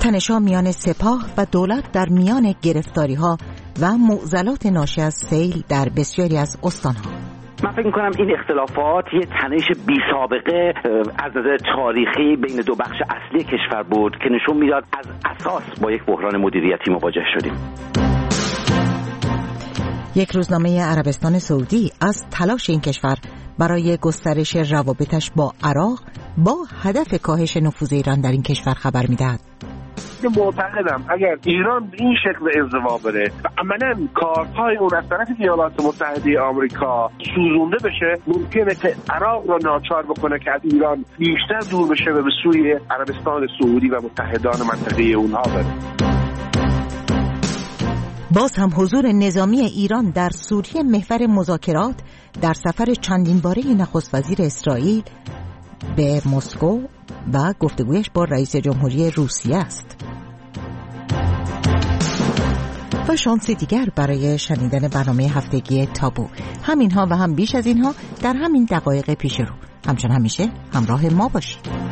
تنش‌ها میان سپاه و دولت در میان گرفتاری‌ها و معضلات ناشی از سیل در بسیاری از استان‌ها. من فکر می‌کنم این اختلافات یه تنش بی سابقه از نظر تاریخی بین دو بخش اصلی کشور بود که نشون میداد از اساس با یک بحران مدیریتی مواجه شدیم. یک روزنامه عربستان سعودی از تلاش این کشور برای گسترش روابطش با عراق با هدف کاهش نفوذ ایران در این کشور خبر می‌دهد. معتقدم اگر ایران به این شکل انزوا بره و عملاً کارهای اون از طرف ایالات متحده آمریکا سوزونده بشه، ممکنه که عراق را ناچار بکنه که از ایران بیشتر دور بشه و به سوی عربستان سعودی و متحدان منطقه اونها بره. باز هم حضور نظامی ایران در سوریه محور مذاکرات در سفر چندین باره نخست وزیر اسرائیل به مسکو و گفتگویش با رئیس جمهوری روسیه است. و شانسی دیگر برای شنیدن برنامه هفتگی تابو. همینها و هم بیش از اینها در همین دقایق پیش رو. همچون همیشه همراه ما باشید.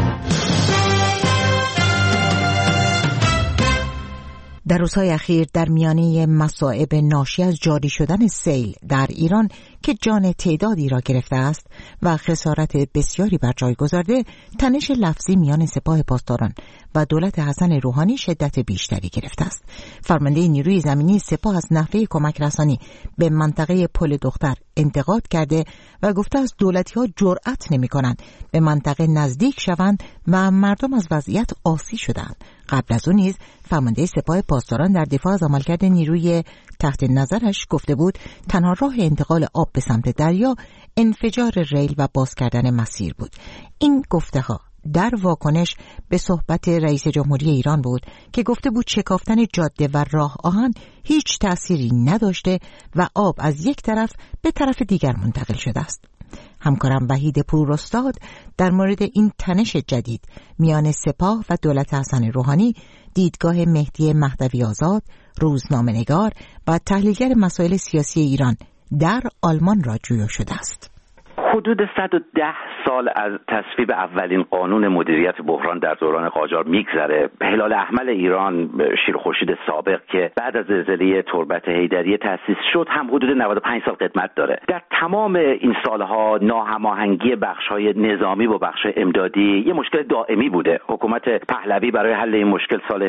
در روزهای اخیر در میانه مصائب ناشی از جاری شدن سیل در ایران که جان تعدادی را گرفته است و خسارت بسیاری بر جای گذارده، تنش لفظی میان سپاه پاسداران و دولت حسن روحانی شدت بیشتری گرفته است. فرمانده نیروی زمینی سپاه از نحوه کمک رسانی به منطقه پل دختر انتقاد کرده و گفته است دولتی‌ها جرأت نمی‌کنند به منطقه نزدیک شوند و مردم از وضعیت آسی شدند. قبل از اون نیز فرمانده سپاه پاسداران در دفاع از عملکرد نیروی تحت نظرش گفته بود تنها راه انتقال آب به سمت دریا انفجار ریل و باز کردن مسیر بود. این گفته‌ها در واکنش به صحبت رئیس جمهوری ایران بود که گفته بود شکافتن جاده و راه آهن هیچ تأثیری نداشته و آب از یک طرف به طرف دیگر منتقل شده است. همکارم وحید پوراستاد در مورد این تنش جدید میان سپاه و دولت حسن روحانی، دیدگاه مهدی مهدوی آزاد، روزنامه‌نگار و تحلیلگر مسائل سیاسی ایران در آلمان را جویا شده است. حدود 110 سال از تصویب اولین قانون مدیریت بحران در دوران قاجار میگذره. هلال احمر ایران، شیر خورشید سابق که بعد از زلزله تربت حیدریه تأسیس شد، هم حدود 95 سال قدمت داره. در تمام این سالها ناهماهنگی بخش‌های نظامی با بخش‌های امدادی یه مشکل دائمی بوده. حکومت پهلوی برای حل این مشکل سال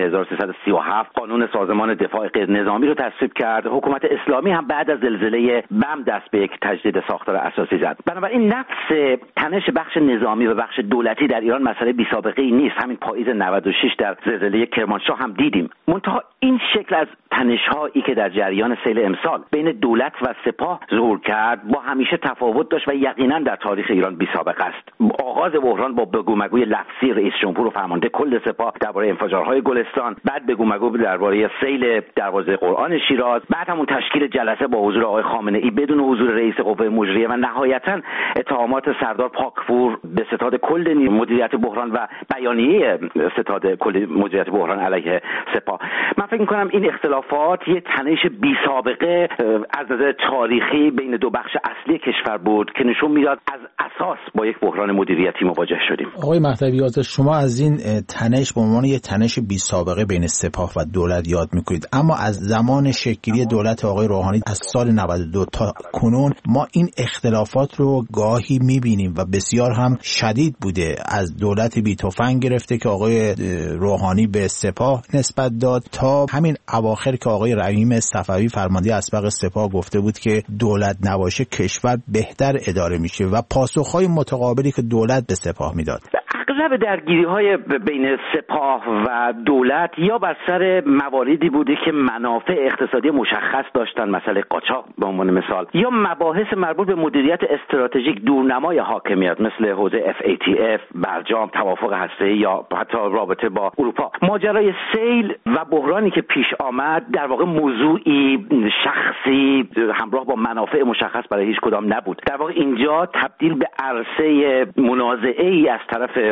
1337 قانون سازمان دفاع غیر نظامی رو تصویب کرد. حکومت اسلامی هم بعد از زلزله بم دست به یک تجدید ساختار اساسی زد. این نفس تنش بخش نظامی و بخش دولتی در ایران مسئله بی سابقه ای نیست. همین پاییز 96 در زلزله کرمانشاه هم دیدیم. منتها این شکل از تنش‌هایی که در جریان سیل امسال بین دولت و سپاه ظهور کرد با همیشه تفاوت داشت و یقینا در تاریخ ایران بی سابقه است. آغاز بحران با بگو مگوی لفظی رئیس جمهور و فرمانده کل سپاه درباره انفجارهای گلستان، بعد بگو مگو درباره سیل دروازه قرآن شیراز، بعد همون تشکیل جلسه با حضور آقای خامنه‌ای بدون حضور رئیس قوه مجریه و نهایتاً اتهامات سردار پاکپور به ستاد کل مدیریت بحران و بیانیه ستاد کل مدیریت بحران علیه سپاه. من فکر می‌کنم این اختلافات یه تنش بی سابقه از نظر تاریخی بین دو بخش اصلی کشور بود که نشون میداد از اساس با یک بحران مدیریتی مواجه شدیم. آقای مهدوی آزاد، شما از این تنش به عنوان یه تنش بی سابقه بین سپاه و دولت یاد می‌کنید، اما از زمان شکل‌گیری دولت آقای روحانی از سال 92 تا کنون ما این اختلافات رو گاهی می‌بینیم و بسیار هم شدید بوده. از دولت بی تفنگ گرفته که آقای روحانی به سپاه نسبت داد تا همین اواخر که آقای رحیم صفوی فرمانده اسبق سپاه گفته بود که دولت نباشه کشور بهتر اداره میشه و پاسخهای متقابلی که دولت به سپاه میداد. اغلب درگیری‌های بین سپاه و دولت یا بر سر مواردی بوده که منافع اقتصادی مشخص داشتن، مسئله قاچاق به عنوان مثال، یا مباحث مربوط به مدیریت استراتژیک دورنمای حاکمیت مثل حوزه FATF، برجام، توافق هسته‌ای یا حتی رابطه با اروپا. ماجرای سیل و بحرانی که پیش آمد در واقع موضوعی شخصی همراه با منافع مشخص برای هیچ کدام نبود. در واقع اینجا تبدیل به عرصه منازعه‌ای از طرف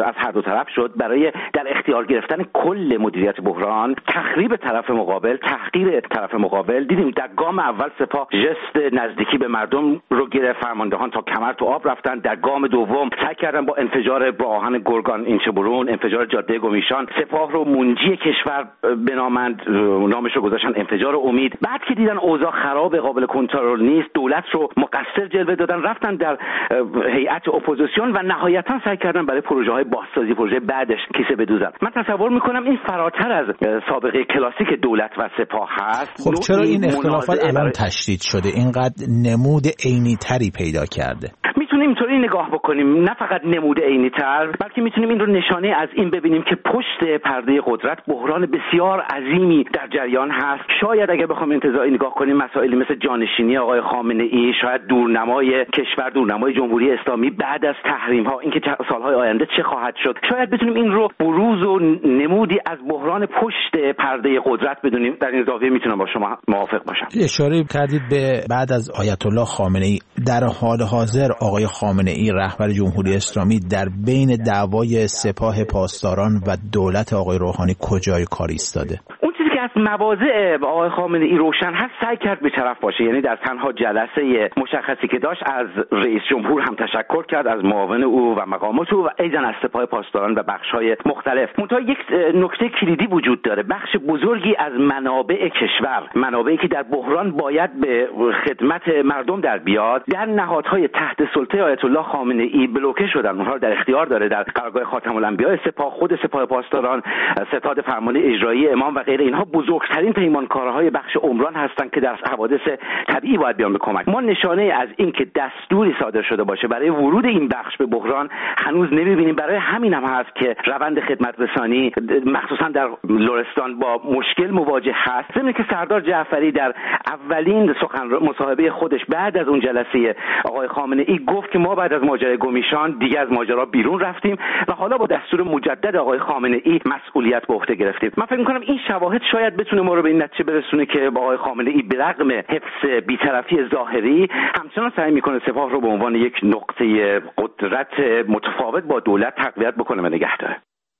از هر دو طرف شد برای در اختیار گرفتن کل مدیریت بحران، تخریب طرف مقابل، تحقیر طرف مقابل. دیدیم در گام اول سپاه ژست نزدیکی به مردم رو گرفت، فرماندهان تا کمر تو آب رفتن. در گام دوم سعی کردن با انفجار با آهن گرگان اینچه‌برون، انفجار جاده گمیشان، سپاه رو منجی کشور بنامند، نامش رو گذاشتن انفجار امید. بعد که دیدن اوضاع خراب، قابل کنترل نیست، دولت رو مقصر جلوه دادن، رفتن در هیئت اپوزیسیون و نهایتا سعی کردن برای پروژه‌های بازسازی، پروژه بعدش کیسه بدوزن. من تصور میکنم این فراتر از سابقه کلاسیک دولت و سپاه هست. خب چرا این اختلافات الان تشدید شده، اینقدر نمود عینی تری پیدا کرده؟ میتونیم اینطوری نگاه بکنیم، نه فقط نمود عینی تر، بلکه میتونیم این رو نشانه از این ببینیم که پشت پرده قدرت بحران بسیار عظیمی در جریان هست. شاید اگر بخوام انتزاعی نگاه کنیم، مسائلی مثل جانشینی آقای خامنه ای، شاید دورنمای کشور، دورنمای جمهوری اسلامی بعد از تحریم ها، اینکه سالهای آینده چه خواهد شد، شاید بتونیم این رو بروز و نمودی از بحران پشت پرده قدرت بدونیم. در این زاویه میتونم با شما موافق باشم. اشاره کردید به بعد از آیت الله خامنه ای. در حال حاضر آقای خامنه ای رهبر جمهوری اسلامی در بین دعوای سپاه پاسداران و دولت آقای روحانی کجای کار ایستاده؟ از مواضع آقای خامنه ای روشن هست، سعی کرد به طرف باشه. یعنی در تنها جلسه مشخصی که داشت از رئیس جمهور هم تشکر کرد، از معاون او و مقامات او و ایضا از سپاه پاسداران و بخش‌های مختلف. منتها یک نکته کلیدی وجود داره. بخش بزرگی از منابع کشور، منابعی که در بحران باید به خدمت مردم در بیاد، در نهادهای تحت سلطه آیت الله خامنه ای بلوکه شدن. اونها رو در اختیار داره در قرارگاه خاتم الانبیاء سپاه، خود سپاه پاسداران، ستاد فرمانده اجرایی امام و غیره. اینها بزرگترین پیمانکارهای بخش عمران هستند که در حوادث طبیعی باید بیان به کمک. ما نشانه از این که دستوری صادر شده باشه برای ورود این بخش به بحران هنوز نمی‌بینیم. برای همین هم هست که روند خدمت رسانی مخصوصا در لرستان با مشکل مواجه هست. ضمن که سردار جعفری در اولین مصاحبه خودش بعد از اون جلسه آقای خامنه ای گفت که ما بعد از ماجرای گمیشان دیگه از ماجرا بیرون رفتیم و حالا با دستور مجدد آقای خامنه ای مسئولیت به عهده گرفتیم. من فکر می‌کنم این شواهد شاید بتونه ما رو به این نتیجه برسونه که با آقای خامنه ای به رغم حفظ بی‌طرفی ظاهری همچنان سعی میکنه سپاه رو به عنوان یک نقطه قدرت متفاوت با دولت تقویت بکنه و نگه داره.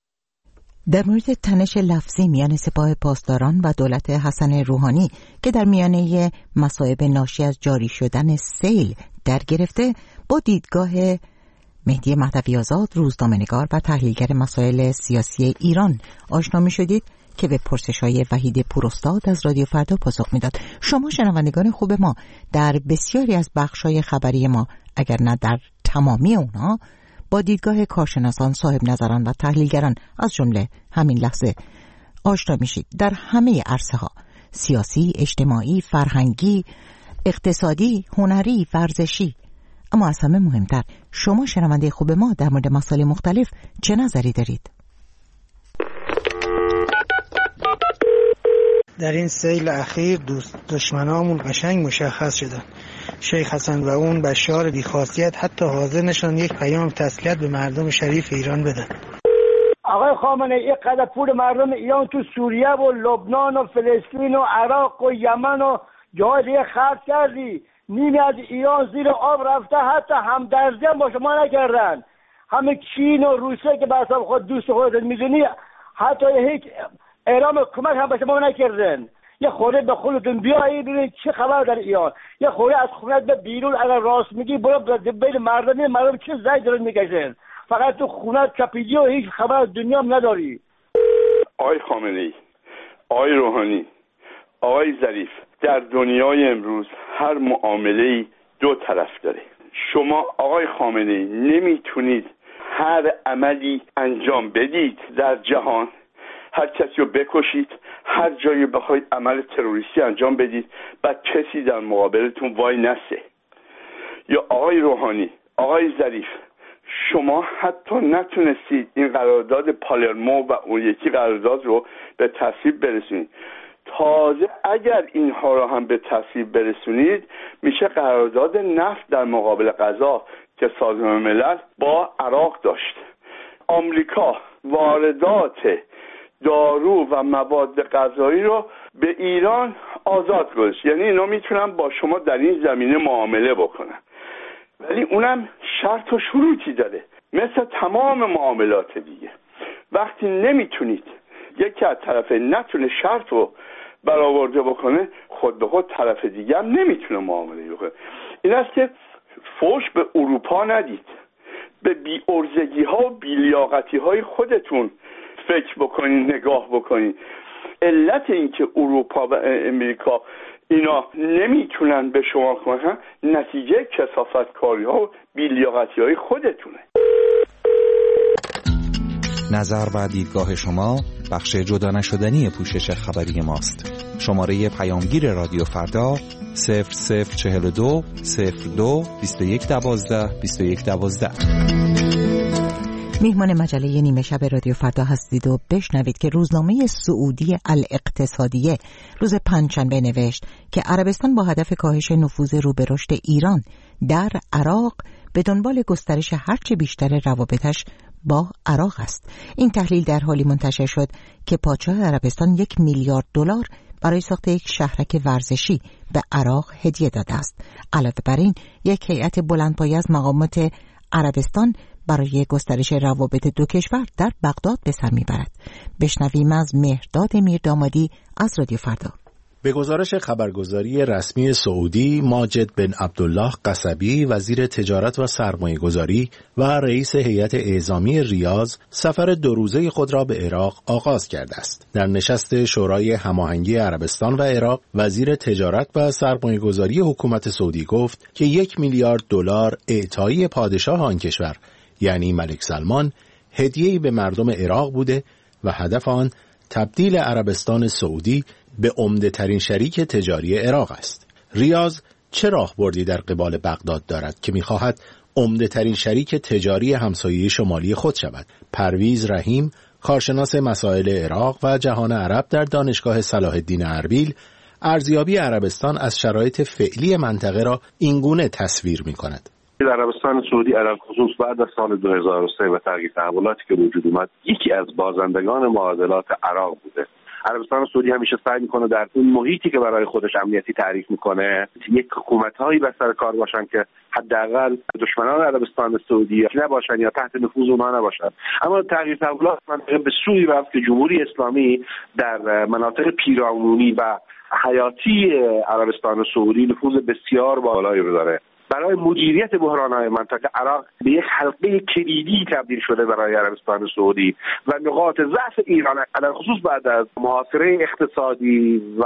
در مورد تنش لفظی میان سپاه پاسداران و دولت حسن روحانی که در میانه مصائب ناشی از جاری شدن سیل در گرفته، با دیدگاه مهدی مهدوی آزاد، روزنامه‌نگار و تحلیلگر مسائل سیاسی ایران آشنا می‌شدید که به پرسش‌های وحید پوراستاد از رادیو فردا پاسخ میداد. شما شنوندگان خوب ما در بسیاری از بخش‌های خبری ما، اگر نه در تمامی اونها، با دیدگاه کارشناسان، صاحب نظران و تحلیلگران از جمله همین لحظه آشنا میشید در همه عرصه‌ها: سیاسی، اجتماعی، فرهنگی، اقتصادی، هنری، ورزشی. اما از همه مهمتر، شما شنونده خوب ما در مورد مسائل مختلف چه نظری دارید؟ در این سیل اخیر دشمنامون قشنگ مشخص شدن. شیخ حسن و اون بشار بی‌خاصیت حتی حاضر نشدن یک پیام تسلیت به مردم شریف ایران بدن. آقای خامنه ای قدر پول مردم ایران تو سوریه و لبنان و فلسطین و عراق و یمن و جای دیگه خرج کردی. نیمی از ایران زیر آب رفته، حتی همدردی هم با شما نکردن. همه چین و روسیه که به حساب خود دوست خودت میدونی، حتی هیچ اعلام کمک هم به شما نکردن. یه خورده به خودتون بیایید ببینید چه خبر در ایران. یه خورده از خونت به بیرون اگر راست میگی برو بین مردم چه زجر دارن میکشن. فقط تو خونت کپیدی و هیچ خبر از دنیا هم نداری. آقای خامنه ای، آقای روحانی، آقای ظریف، در دنیای امروز هر معامله‌ای دو طرف داره. شما آقای خامنه ای نمیتونید هر عملی انجام بدید در جهان، هر کسی رو بکشید، هر جایی بخواید عمل تروریستی انجام بدید بعد کسی در مقابلتون وای نسه. یا آقای روحانی، آقای ظریف، شما حتی نتونستید این قرارداد پالرمو و اون یکی قرارداد رو به تصویب برسونید. تازه اگر اینها رو هم به تصویب برسونید میشه قرارداد نفت در مقابل غذا که سازمان ملل با عراق داشت. آمریکا واردات دارو و مواد غذایی رو به ایران آزاد گذاشت، یعنی اینا میتونن با شما در این زمینه معامله بکنن، ولی اونم شرط و شروطی داره. مثل تمام معاملات دیگه. وقتی نمیتونید یکی از طرف نتونه شرط رو برآورده بکنه، خود به خود طرف دیگه هم نمیتونه معامله بکنه. این است که فوش به اروپا ندید، به بی‌عرضگی ها و بی‌لیاقتی های خودتون فکر بکنین، نگاه بکنین. علت این که اروپا و امریکا اینا نمیتونن به شما کمک، نتیجه کثافتکاری ها و بی‌لیاقتی های خودتونه. نظر و دیدگاه شما بخش جدا نشدنی پوشش خبری ماست. شماره پیامگیر رادیو فردا 0042 02 2112 2112. میهمان مجله نیمه شب رادیو فردا هستید و بشنوید که روزنامه سعودی الاقتصادیه روز پنجشنبه نوشت که عربستان با هدف کاهش نفوذ رو به رشد ایران در عراق به دنبال گسترش هرچه بیشتر روابطش با عراق است. این تحلیل در حالی منتشر شد که پادشاه عربستان 1 میلیارد دلار برای ساخت یک شهرک ورزشی به عراق هدیه داده است. علاوه بر این، یک هیئت بلندپایه از مقامات عربستان برای گسترش روابط دو کشور در بغداد به سر میبرد. بشنویم از مهرداد میردامادی از رادیو فردا. به گزارش خبرگزاری رسمی سعودی، ماجد بن عبدالله قصبی وزیر تجارت و سرمایه‌گذاری و رئیس هیئت اعزامی ریاض سفر 2 روزه خود را به عراق آغاز کرده است. در نشست شورای هماهنگی عربستان و عراق، وزیر تجارت و سرمایه‌گذاری حکومت سعودی گفت که 1 میلیارد دلار اعطایی پادشاه آن کشور یعنی ملک سلمان هدیه‌ای به مردم عراق بوده و هدف آن تبدیل عربستان سعودی به عمده‌ترین شریک تجاری عراق است. ریاض چه راهبردی در قبال بغداد دارد که می‌خواهد عمده‌ترین شریک تجاری همسایه شمالی خود شود؟ پرویز رحیم، کارشناس مسائل عراق و جهان عرب در دانشگاه صلاح الدین اربیل، ارزیابی عربستان از شرایط فعلی منطقه را اینگونه تصویر می‌کند. در عربستان سعودی عرب خصوص بعد از سال 2003 و تغییر تحولاتی که وجود اومد، یکی از بازندگان معادلات عراق بوده. عربستان سعودی همیشه سعی میکنه در اون محیطی که برای خودش امنیتی تعریف میکنه یک حکومت‌هایی بر سر کار باشن که حداقل دشمنان عربستان سعودی نباشن یا تحت نفوذ اونها نباشن. اما تغییر تحولات منطقه به سوی رفت که جمهوری اسلامی در مناطق پیرامونی و حیاتی عربستان سعودی نفوذ بسیار بالایی رو داره. برای مدیریت بحران‌های منطقه عراق به یک حلقه کلیدی تبدیل شده برای عربستان سعودی و نقاط ضعف ایران در خصوص بعد از محاصره اقتصادی و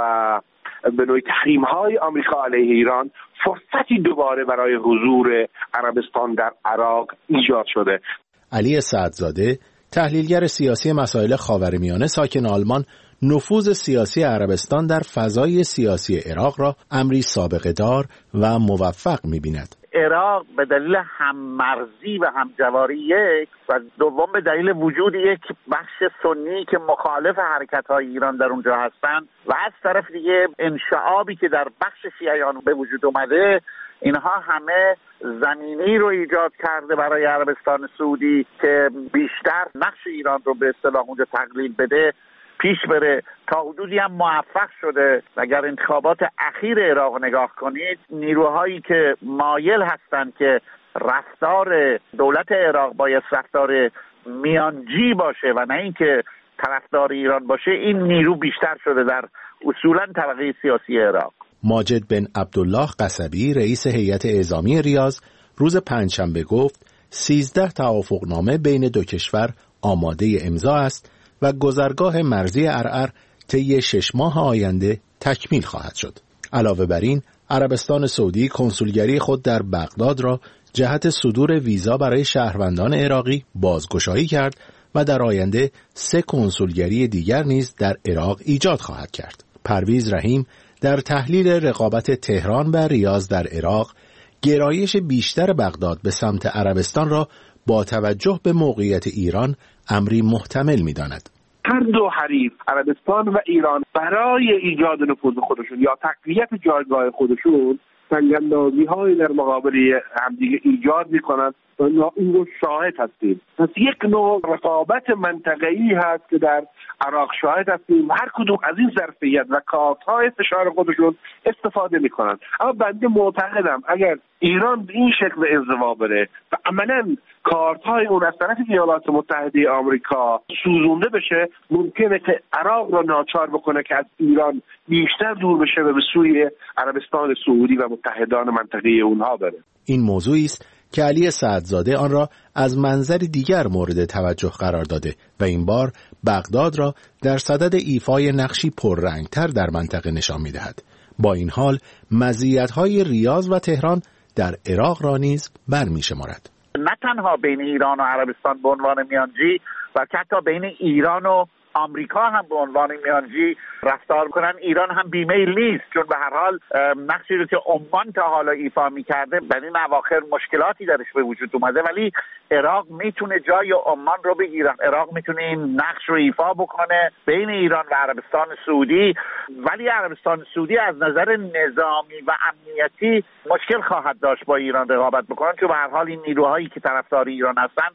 به نوعی تحریم‌های آمریکا علیه ایران فرصتی دوباره برای حضور عربستان در عراق ایجاد شده. علی سعدزاده، تحلیلگر سیاسی مسائل خاورمیانه ساکن آلمان، نفوذ سیاسی عربستان در فضای سیاسی عراق را امری سابقه دار و موفق می‌بیند. عراق به دلیل هممرزی و همجواری یک و دوم به دلیل وجود یک بخش سنی که مخالف حرکت‌های ایران در اونجا هستند و از طرف دیگه انشعابی که در بخش شیعیان به وجود اومده، اینها همه زمینی رو ایجاد کرده برای عربستان سعودی که بیشتر نقش ایران رو به اصطلاح اونجا تقلیل بده، پیش بره. تا حدودی هم موفق شده. اگر انتخابات اخیر عراق نگاه کنید، نیروهایی که مایل هستند که رفتار دولت عراق باید رفتار میانجی باشه و نه اینکه طرفدار ایران باشه، این نیرو بیشتر شده در اصولا طبقه سیاسی عراق. ماجد بن عبدالله قصبی، رئیس هیئت اعزامی ریاض، روز پنجشنبه گفت 13 توافقنامه بین دو کشور آماده امضا است و گذرگاه مرزی عرعر طی 6 ماه آینده تکمیل خواهد شد. علاوه بر این، عربستان سعودی کنسولگری خود در بغداد را جهت صدور ویزا برای شهروندان عراقی بازگشایی کرد و در آینده 3 کنسولگری دیگر نیز در عراق ایجاد خواهد کرد. پرویز رحیم در تحلیل رقابت تهران و ریاض در عراق، گرایش بیشتر بغداد به سمت عربستان را با توجه به موقعیت ایران امری محتمل می‌داند. هر دو حریف، عربستان و ایران، برای ایجاد نفوذ خودشون یا تقویت جایگاه خودشون سنگ‌اندازی‌های در مقابل همدیگه ایجاد می‌کنند و این رو شاهد هستیم. پس یک نوع رقابت منطقه‌ای هست که در عراق شاهد هستیم. هر کدوم از این ظرفیت و کارت‌های فشار خودشون استفاده می‌کنند. اما بنده معتقدم اگر ایران به این شکل انزوا بره و عملاً کارت‌های اون از طرف ایالات متحده آمریکا سوزونده بشه، ممکنه که عراق را ناچار بکنه که از ایران بیشتر دور بشه و به سوی عربستان سعودی و متحدان منطقه‌ای اونها بره. این موضوعی است که علی سعدزاده آن را از منظر دیگر مورد توجه قرار داده و این بار بغداد را در صدد ایفای نقشی پررنگتر در منطقه نشان می‌دهد. با این حال مزیت‌های ریاض و تهران در عراق را نیز برمی‌شمارد. نه تنها بین ایران و عربستان به عنوان میانجی و حتی بین ایران و آمریکا هم به عنوان میانجی رفتار کنن، ایران هم بیمیل نیست، چون به هر حال نقشی رو که عمان تا حالا ایفا می‌کرده در این اواخر مشکلاتی درش به وجود اومده، ولی عراق میتونه جای عمان رو بگیره. عراق میتونه این نقش رو ایفا بکنه بین ایران و عربستان سعودی، ولی عربستان سعودی از نظر نظامی و امنیتی مشکل خواهد داشت با ایران رقابت بکنن، چون به هر حال این نیروهایی که طرفدار ایران هستن،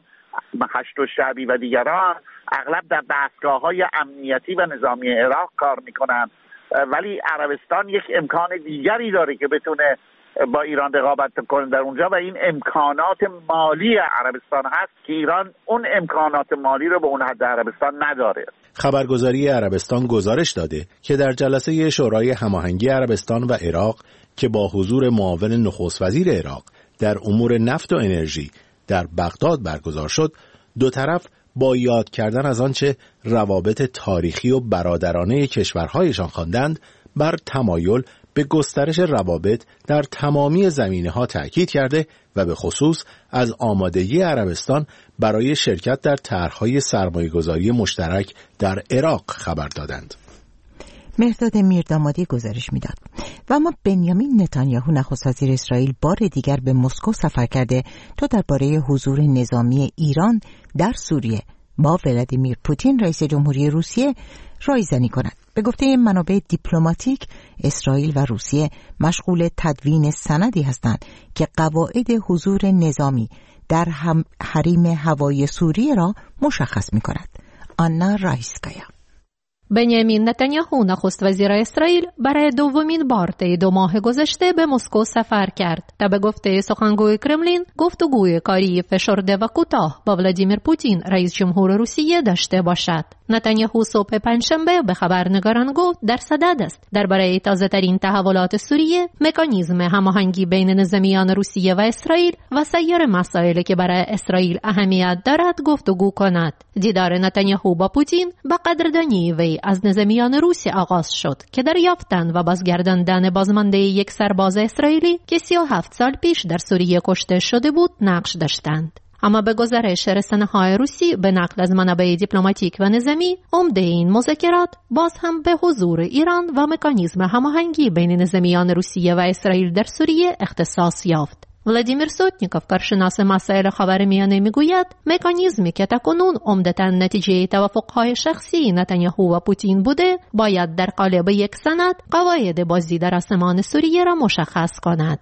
هشت شعبی و دیگران، اغلب در دستگاه‌های امنیتی و نظامی عراق کار میکنن، ولی عربستان یک امکان دیگری داره که بتونه با ایران رقابت کنه در اونجا و این امکانات مالی عربستان هست که ایران اون امکانات مالی رو به اون حد عربستان نداره. خبرگزاری عربستان گزارش داده که در جلسه شورای هماهنگی عربستان و عراق که با حضور معاون نخست وزیر عراق در امور نفت و انرژی در بغداد برگزار شد، دو طرف با یاد کردن از آنچه روابط تاریخی و برادرانه کشورهایشان خواندند، بر تمایل به گسترش روابط در تمامی زمینه‌ها تأکید کرده و به خصوص از آمادگی عربستان برای شرکت در طرح‌های سرمایه‌گذاری مشترک در عراق خبر دادند. مهرداد میردامادی گزارش میداد. و اما بنیامین نتانیاهو نخست وزیر اسرائیل بار دیگر به مسکو سفر کرده تا درباره حضور نظامی ایران در سوریه با ولادیمیر پوتین رئیس جمهوری روسیه رایزنی کند. به گفته منابع دیپلماتیک، اسرائیل و روسیه مشغول تدوین سندی هستند که قواعد حضور نظامی در حریم هوایی سوریه را مشخص می‌کند. آنا رایسکایا. بنیامین نتانیاهو نخست وزیر اسرائیل برای دومین بار طی 2 ماه گذشته به مسکو سفر کرد تا به گفته سخنگوی کرملین گفتگوی کاری فشرده و کوتاه با ولادیمیر پوتین رئیس جمهور روسیه داشته باشد. نتانیاهو صبح پنجشنبه به خبرنگاران گفت در صدد است درباره تازه‌ترین تحولات سوریه، مکانیزم هماهنگی بین نظامیان روسیه و اسرائیل و سایر مسائلی که برای اسرائیل اهمیت دارد گفتگو کند. دیدار نتانیاهو با پوتین با قدردانی وی از نظامیان روسی آغاز شد که در یافتن و بازگرداندن بازمانده یک سرباز اسرائیلی که 37 سال پیش در سوریه کشته شده بود نقش داشتند. اما به گزارش رسانه‌های روسی به نقل از منابع دیپلماتیک و نظامی، عمده این مذاکرات باز هم به حضور ایران و مکانیزم هماهنگی بین نظامیان روسیه و اسرائیل در سوریه اختصاص یافت. ولادیمیر سوتنیکوف کارشناس مسائل خاورمیانه میگوید مکانیزمی که تاکنون عمدتاً نتیجه توافق‌های شخصی نتانیاهو و پوتین بوده باید در قالب یک سند قواعد بازی در آسمان سوریه را مشخص کند.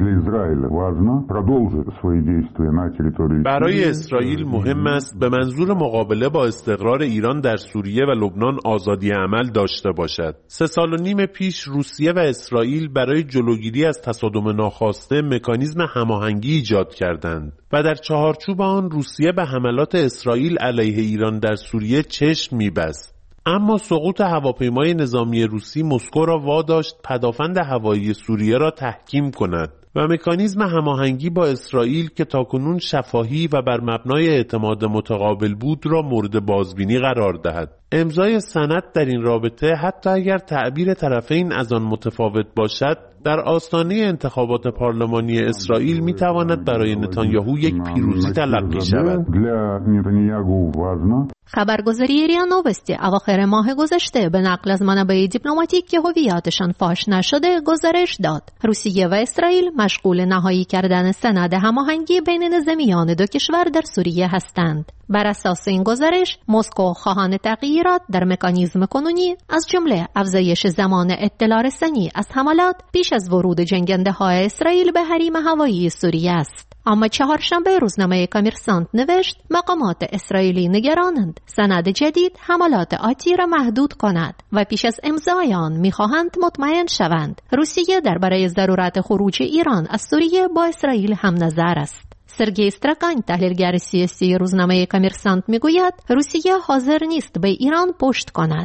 برای اسرائیل مهم است به منظور مقابله با استقرار ایران در سوریه و لبنان آزادی عمل داشته باشد. 3.5 سال پیش روسیه و اسرائیل برای جلوگیری از تصادم ناخواسته مکانیزم هماهنگی ایجاد کردند و در چهارچوب آن روسیه به حملات اسرائیل علیه ایران در سوریه چشم می‌بست. اما سقوط هواپیمای نظامی روسی مسکو را واداشت پدافند هوایی سوریه را تحکیم کند و مکانیزم هماهنگی با اسرائیل که تاکنون شفاهی و بر مبنای اعتماد متقابل بود را مورد بازبینی قرار دهد. امضای سند در این رابطه حتی اگر تعبیر طرفین از آن متفاوت باشد، در آستانه انتخابات پارلمانی اسرائیل میتواند برای نتانیاهو یک پیروزی تلقی شود. خبرگزاری ریا نوبستی اواخر ماه گذشته به نقل از منابع دیپلماتیک که هویتشان فاش نشده گزارش داد روسیه و اسرائیل مشغول نهایی کردن سند هماهنگی بین نظامیان دو کشور در سوریه هستند. بر اساس این گزارش مسکو خواهان تغییرات در مکانیزم کنونی از جمله افزایش زمان اطلاع رسانی از حملات پیش از ورود جنگنده‌های اسرائیل به حریم هوایی سوریه است. اما چهارشنبه روزنامه کامرسانت نوشت مقامات اسرائیلی نگرانند سند جدید حملات آتی را محدود کند و پیش از امضای آن می‌خواهند مطمئن شوند. روسیه درباره ضرورت خروج ایران از سوریه با اسرائیل هم نظر است. سرگئی استراکان تحلیلگر سیاسی روزنامه کامرسانت میگوید روسیه حاضر نیست به ایران پشت کند.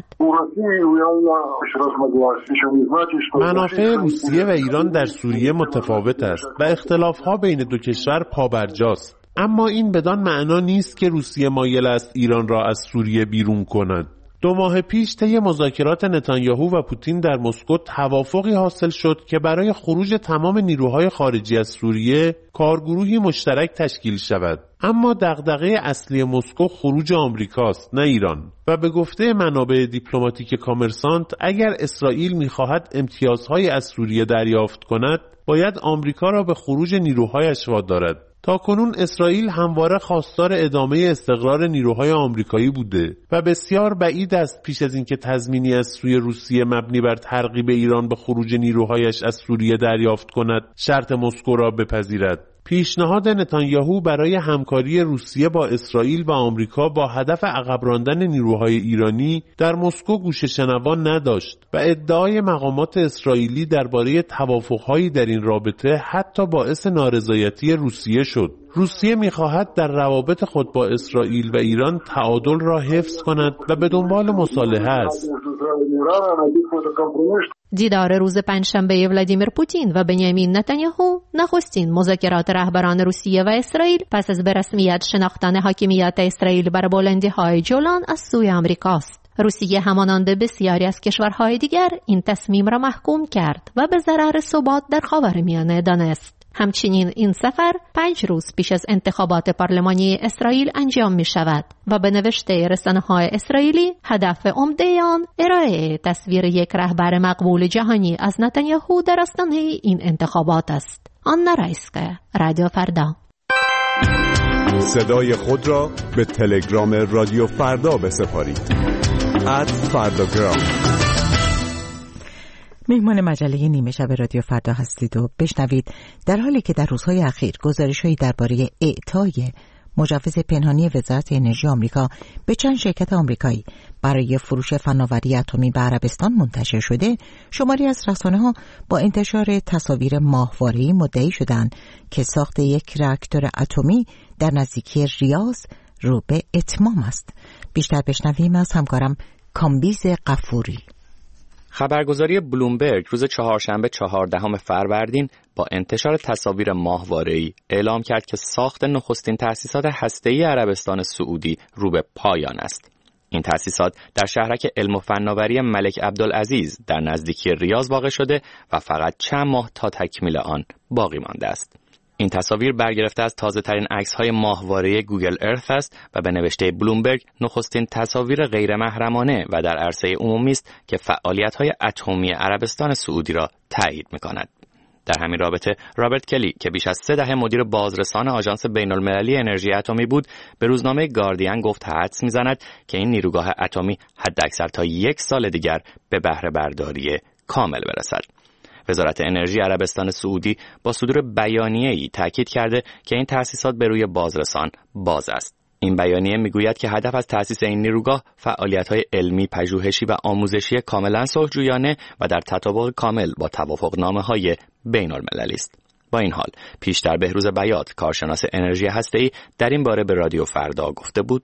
منافع روسیه و ایران در سوریه متفاوت است و اختلاف‌ها بین دو کشور پابرجاست. اما این بدان معنا نیست که روسیه مایل است ایران را از سوریه بیرون کند. 2 ماه پیش طی مذاکرات نتانیاهو و پوتین در مسکو توافقی حاصل شد که برای خروج تمام نیروهای خارجی از سوریه کارگروهی مشترک تشکیل شود. اما دغدغه اصلی مسکو خروج آمریکاست، نه ایران. و به گفته منابع دیپلماتیک کامرسانت اگر اسرائیل می‌خواهد امتیازهای از سوریه دریافت کند، باید آمریکا را به خروج نیروهایش وادارد. تاکنون اسرائیل همواره خواستار ادامه استقرار نیروهای آمریکایی بوده و بسیار بعید است پیش از اینکه تضمینی از سوی روسیه مبنی بر ترغیب ایران به خروج نیروهایش از سوریه دریافت کند شرط مسکو را بپذیرد. پیشنهاد نتانیاهو برای همکاری روسیه با اسرائیل و آمریکا با هدف عقب راندن نیروهای ایرانی در مسکو گوشه شنوا نداشت و ادعای مقامات اسرائیلی درباره توافق‌هایی در این رابطه حتی باعث نارضایتی روسیه شد. روسیه می‌خواهد در روابط خود با اسرائیل و ایران تعادل را حفظ کند و به دنبال مصالحه است. دیدار روز پنجشنبه ولادیمیر پوتین و بنیامین نتانیاهو نخستین مذاکرات رهبران روسیه و اسرائیل پس از به رسمیت شناختن حاکمیت اسرائیل بر بلندی‌های جولان از سوی آمریکاست. روسیه همانند بسیاری از کشورهای دیگر این تصمیم را محکوم کرد و به ضرر ثبات در خاورمیانه دانست. همچنین این سفر 5 روز پیش از انتخابات پارلمانی اسرائیل انجام می شود و به نوشته رسانه‌های اسرائیلی هدف عمده آن ارائه تصویر یک رهبر مقبول جهانی از نتانیاهو در آستانه این انتخابات است. آنا رایسکا، رادیو فردا. صدای خود را به تلگرام رادیو فردا بسپارید. @فرداگرام. مهمان مجله نیمه شب رادیو فردا هستید و بشنوید در حالی که در روزهای اخیر گزارش‌هایی درباره اعطای مجوز پنهانی وزارت انرژی آمریکا به چند شرکت آمریکایی برای فروش فناوری اتمی به عربستان منتشر شده، شماری از رسانه‌ها با انتشار تصاویر ماهواره‌ای مدعی شدند که ساخت یک راکتور اتمی در نزدیکی ریاض رو به اتمام است. بیشتر بشنویم از همکارم کامبیز غفوری. خبرگزاری بلومبرگ روز چهارشنبه 14 فروردین با انتشار تصاویر ماهواره‌ای اعلام کرد که ساخت نخستین تأسیسات هسته‌ای عربستان سعودی رو به پایان است. این تأسیسات در شهرک علم و فناوری ملک عبدالعزیز در نزدیکی ریاض واقع شده و فقط چند ماه تا تکمیل آن باقی مانده است. این تصاویر برگرفته از تازه‌ترین عکس‌های ماهواره گوگل ارث است و به نوشته بلومبرگ نخستین تصاویر غیر محرمانه و در عرصه عمومی است که فعالیت‌های اتمی عربستان سعودی را تایید می‌کند. در همین رابطه رابرت کلی که بیش از 3 دهه مدیر بازرسان آژانس بین‌المللی انرژی اتمی بود، به روزنامه گاردین گفت حدس می‌زند که این نیروگاه اتمی حداکثر تا 1 سال دیگر به بهره برداری کامل برسد. وزارت انرژی عربستان سعودی با صدور بیانیه‌ای تاکید کرده که این تأسیسات به روی بازرسان باز است. این بیانیه میگوید که هدف از تأسیس این نیروگاه فعالیت‌های علمی، پژوهشی و آموزشی کاملا صلح‌جویانه و در تطابق کامل با توافقنامه‌های بین‌المللی است. با این حال پیشتر بهروز بیات، کارشناس انرژی هسته‌ای، در این باره به رادیو فردا گفته بود: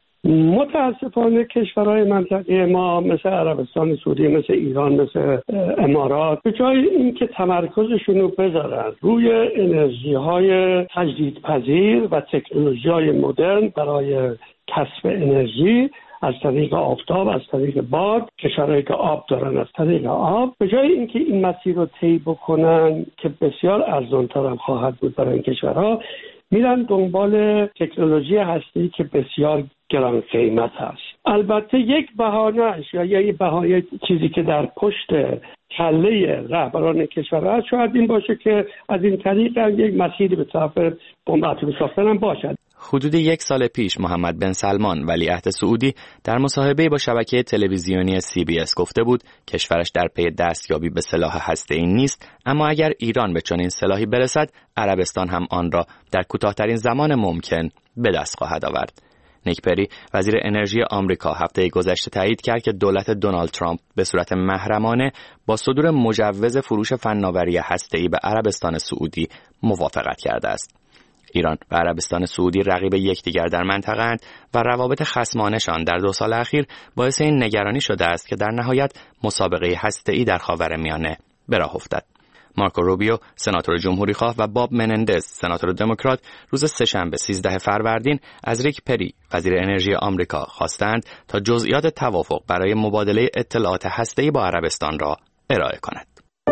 متاسفانه کشورهای منطقه ما مثل عربستان سعودی، مثل ایران، مثل امارات به جای اینکه تمرکزشون رو بذارن روی انرژی‌های تجدیدپذیر و تکنولوژی‌های مدرن برای کسب انرژی از طریق آفتاب، از طریق باد، کشورهایی که آب دارن از طریق آب، به جای اینکه این مسیر رو طی بکنن که بسیار ارزان‌تر هم خواهد بود برای این کشورها، میرن دنبال تکنولوژی هسته‌ای که بسیار گران قیمت هست. البته یک بهانه‌اش یا یک بهانه چیزی که در پشت کله رهبران کشور هست شاید این باشه که از این طریق یک مسیری به طرف بمب اتمی ساختن باشد. حدود 1 سال پیش محمد بن سلمان ولیعهد سعودی در مصاحبه‌ای با شبکه تلویزیونی CBS گفته بود کشورش در پی دستیابی به سلاح هسته‌ای نیست، اما اگر ایران به چنین سلاحی برسد عربستان هم آن را در کوتاه‌ترین زمان ممکن به دست خواهد آورد. نیک پری وزیر انرژی آمریکا هفته گذشته تایید کرد که دولت دونالد ترامپ به صورت محرمانه با صدور مجوز فروش فناوری هسته‌ای به عربستان سعودی موافقت کرده است. ایران و عربستان سعودی رقیب یکدیگر در منطقه‌اند و روابط خصمانه‌شان در 2 سال اخیر باعث این نگرانی شده است که در نهایت مسابقه هسته‌ای در خاورمیانه به راه افتد. مارکو روبیو سناتور جمهوری‌خواه و باب منندز سناتور دموکرات روز سه‌شنبه 13 فروردین از ریک پری وزیر انرژی آمریکا خواستند تا جزئیات توافق برای مبادله اطلاعات هسته‌ای با عربستان را ارائه کند.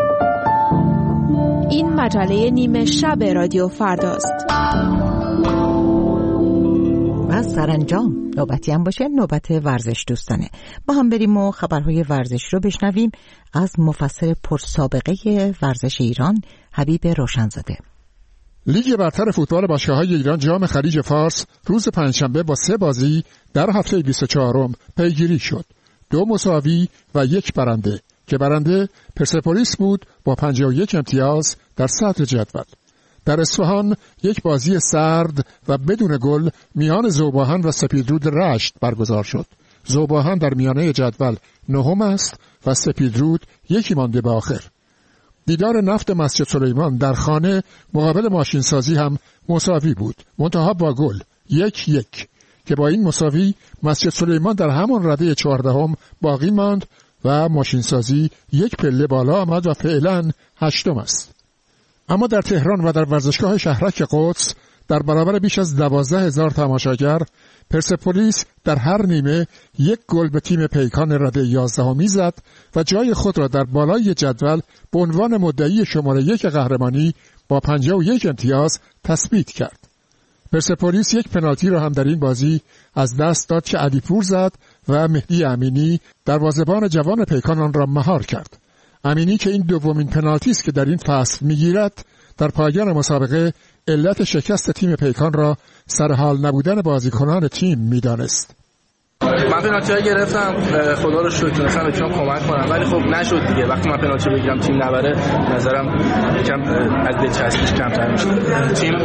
این مجله نیمه شب رادیو فرداست. و سرانجام نوبتی هم باشه نوبت ورزش دوستانه. با هم بریم و خبرهای ورزش رو بشنویم از مفسر پرسابقه ورزش ایران حبیب روشنزاده. لیگ برتر فوتبال باشگاه‌های ایران جام خلیج فارس روز پنجشنبه با 3 بازی در هفته 24 پیگیری شد. 2 مساوی و 1 برنده که برنده پرسپولیس بود با 51 امتیاز در صدر جدول. در اصفهان یک بازی سرد و بدون گل میان ذوب‌آهن و سپیدرود رشت برگزار شد. ذوب‌آهن در میانه جدول 9 است و سپیدرود 1 مانده به آخر. دیدار نفت مسجد سلیمان در خانه مقابل ماشینسازی هم مساوی بود، منتها با گل 1-1 که با این مساوی مسجد سلیمان در همان رده 14 باقی ماند و ماشینسازی 1 پله بالا آمد و فعلا 8 است. اما در تهران و در ورزشگاه شهرک قدس در برابر بیش از 12,000 تماشاگر پرسپولیس در هر نیمه 1 گل به تیم پیکان رده 11 زد و جای خود را در بالای جدول به عنوان مدعی شماره 1 قهرمانی با 51 امتیاز تثبیت کرد. پرسپولیس 1 پنالتی را هم در این بازی از دست داد که علیپور زد و مهدی امینی دروازه‌بان جوان پیکان آن را مهار کرد. امینی که این دومین پنالتی است که در این فصل میگیرد در پایان مسابقه علت شکست تیم پیکان را سرحال نبودن بازیکنان تیم میدانست. من پنالتی گرفتم، خدا رو شکر تونستم بهتون کمک کنم، ولی خب نشد دیگه. وقتی من پنالتی بگیرم تیم نبره نظرم یکم از دلچسبیش کمتر میشه. تیم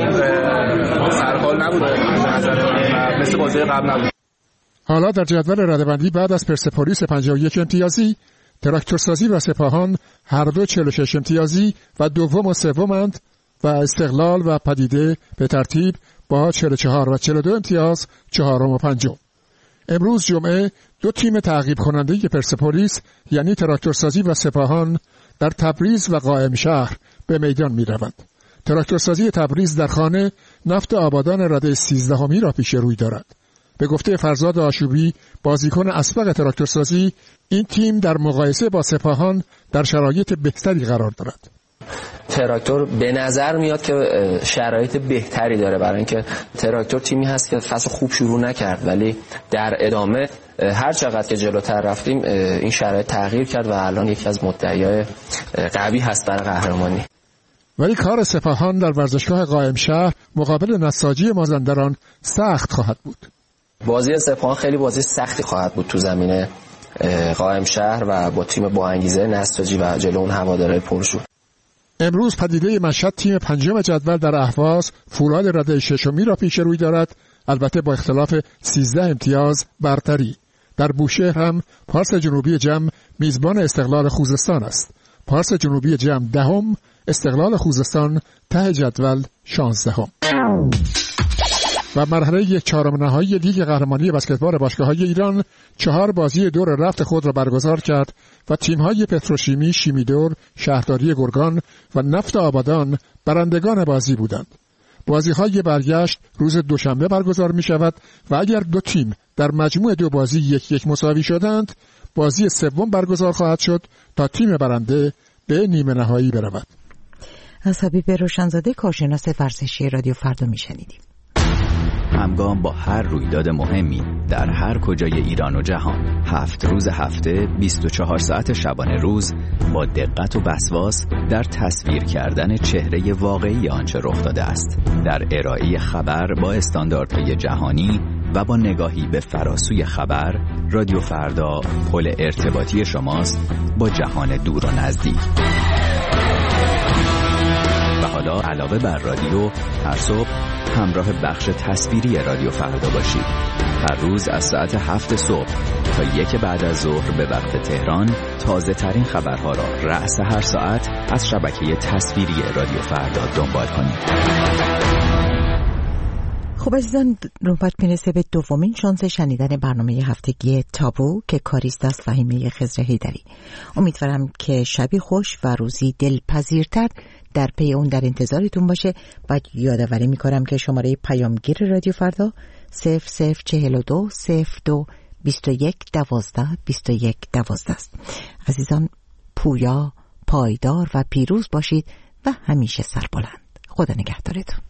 سرحال نبود نظر من، مثل بازی قبل نبود. حالا در جدول رده‌بندی بعد از پرسپولیس 51 امتیازی، تراکتورسازی و سپاهان هر دو 46 امتیازی و دوم و سومند و استقلال و پدیده به ترتیب با 44 و 42 امتیاز چهارم و پنجم. امروز جمعه 2 تیم تعقیب کننده پرسپولیس یعنی تراکتورسازی و سپاهان در تبریز و قائم شهر به میدان می روند. تراکتورسازی تبریز در خانه نفت آبادان رده 13 را پیش روی دارد. به گفته فرزاد آشوبی بازیکن اسبق تراکتورسازی، این تیم در مقایسه با سپاهان در شرایط بهتری قرار دارد. تراکتور به نظر میاد که شرایط بهتری داره، برای اینکه تراکتور تیمی هست که فصل خوب شروع نکرد ولی در ادامه هر چقدر که جلوتر رفتیم این شرایط تغییر کرد و الان یکی از مدعیای قوی هست برای قهرمانی. ولی کار سپاهان در ورزشگاه قائم شهر مقابل نساجی مازندران سخت خواهد بود. بازی سپاهان خیلی بازی سختی خواهد بود تو زمینه قائم شهر و با تیم با انگیزه نساجی و جلو اون هواداره پرشور. امروز پدیده مشهد تیم 5 جدول در اهواز فولاد رده 6 را پیش روی دارد، البته با اختلاف 13 امتیاز برتری. در بوشهر هم پارس جنوبی جم میزبان استقلال خوزستان است. پارس جنوبی جم 10، استقلال خوزستان ته جدول 16. و مرحله 1/4 نهایی لیگ قهرمانی بسکتبال باشگاه‌های ایران 4 بازی دور رفت خود را برگزار کرد و تیم‌های پتروشیمی، شیمیدور، شهرداری گرگان و نفت آبادان برندگان بازی بودند. بازی‌های برگشت روز دوشنبه برگزار می‌شود و اگر 2 تیم در مجموع 2 بازی 1-1 مساوی شدند، بازی سوم برگزار خواهد شد تا تیم برنده به نیمه نهایی برود. از حبیب روشنزاده کارشناس ورزشی رادیو فردا میشنیدیم. همگام با هر رویداد مهمی در هر کجای ایران و جهان. 7 روز هفته 24 ساعت شبانه روز با دقت و وسواس در تصویر کردن چهره واقعی آنچه رخ داده است، در ارائه خبر با استانداردهای جهانی و با نگاهی به فراسوی خبر. رادیو فردا پل ارتباطی شماست با جهان دور و نزدیک. و حالا علاوه بر رادیو، هر صبح همراه بخش تصویری رادیو فردا باشید. هر روز از ساعت 7 صبح تا 1 بعد از ظهر به وقت تهران تازه ترین خبرها را رأس هر ساعت از شبکه تصویری رادیو فردا دنبال کنید. خب عزیزان، نوبت میرسه به دومین شانس شنیدن برنامه هفتگی تابو که کاریست از فهیمه خضر حیدری. امیدوارم که شبی خوش و روزی دلپذیرتر در پی اون در انتظارتون باشه. و یادآوری میکنم که شماره پیامگیر رادیو فردا 0042 02 21 12 21 12 است. عزیزان، پویا، پایدار و پیروز باشید و همیشه سربلند. خدا نگهدارتون.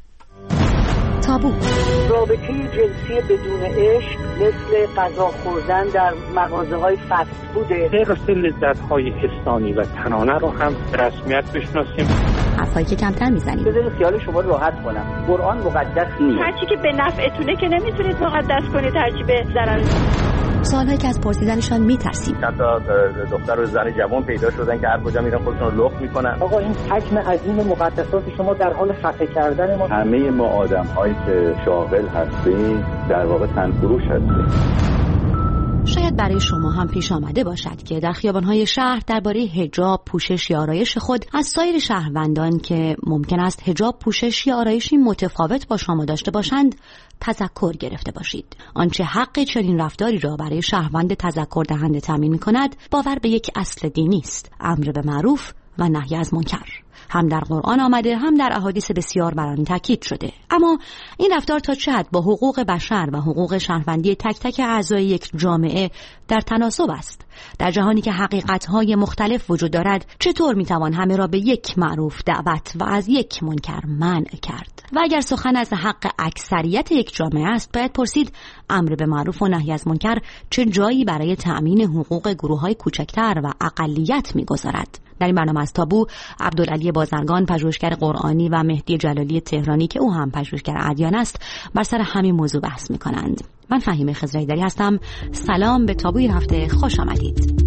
تابو. رابطه جنسی بدون عشق مثل غذا خوردن در مغازه‌های فست فوده. حفظ لذت‌های حسانی و تنانه رو هم رسمیت بشناسیم. حرفایی که کمتر میزنیم. بذارید خیال شما رو راحت کنم. قرآن مقدس نیست. هرچی که به نفعتونه که نمیتونید مقدس کنید، هرچی به ضرر. سوالهایی که از پرسیدنشان میترسیم. حتی دختر و زن جوان پیدا شدن که هر کجا میرن خودشون رو لخت میکنن. آقا این حجم عظیم مقدسات شما در حال خفه کردن ما. همه ما آدم‌هایی که شاغل هستیم در واقع تنفروش هستیم. شاید برای شما هم پیش آمده باشد که در خیابان‌های شهر درباره حجاب، پوشش یا آرایش خود از سایر شهروندان که ممکن است حجاب، پوشش یا آرایشی متفاوت با شما داشته باشند تذکر گرفته باشید. آنچه حق چنین رفتاری را برای شهروند تذکر دهنده تامین می‌کند باور به یک اصل دینی است: امر به معروف و نهی از منکر. هم در قرآن آمده، هم در احادیث بسیار بر آن تاکید شده. اما این رفتار تا چه حد با حقوق بشر و حقوق شهروندی تک تک اعضای یک جامعه در تناسب است؟ در جهانی که حقیقت‌های مختلف وجود دارد، چطور می‌توان همه را به یک معروف دعوت و از یک منکر منع کرد؟ و اگر سخن از حق اکثریت یک جامعه است، باید پرسید امر به معروف و نهی از منکر چه جایی برای تأمین حقوق گروه‌های کوچکتر و اقلیت می‌گذارد؟ در این برنامه از تابو، عبدالعلی بازرگان، پژوهشگر قرآنی، و مهدی جلالی تهرانی که او هم پژوهشگر ادیان است، بر سر همین موضوع بحث می‌کنند. من فهیمه خضر حیدری هستم. سلام به تابو این هفته، خوش آمدید.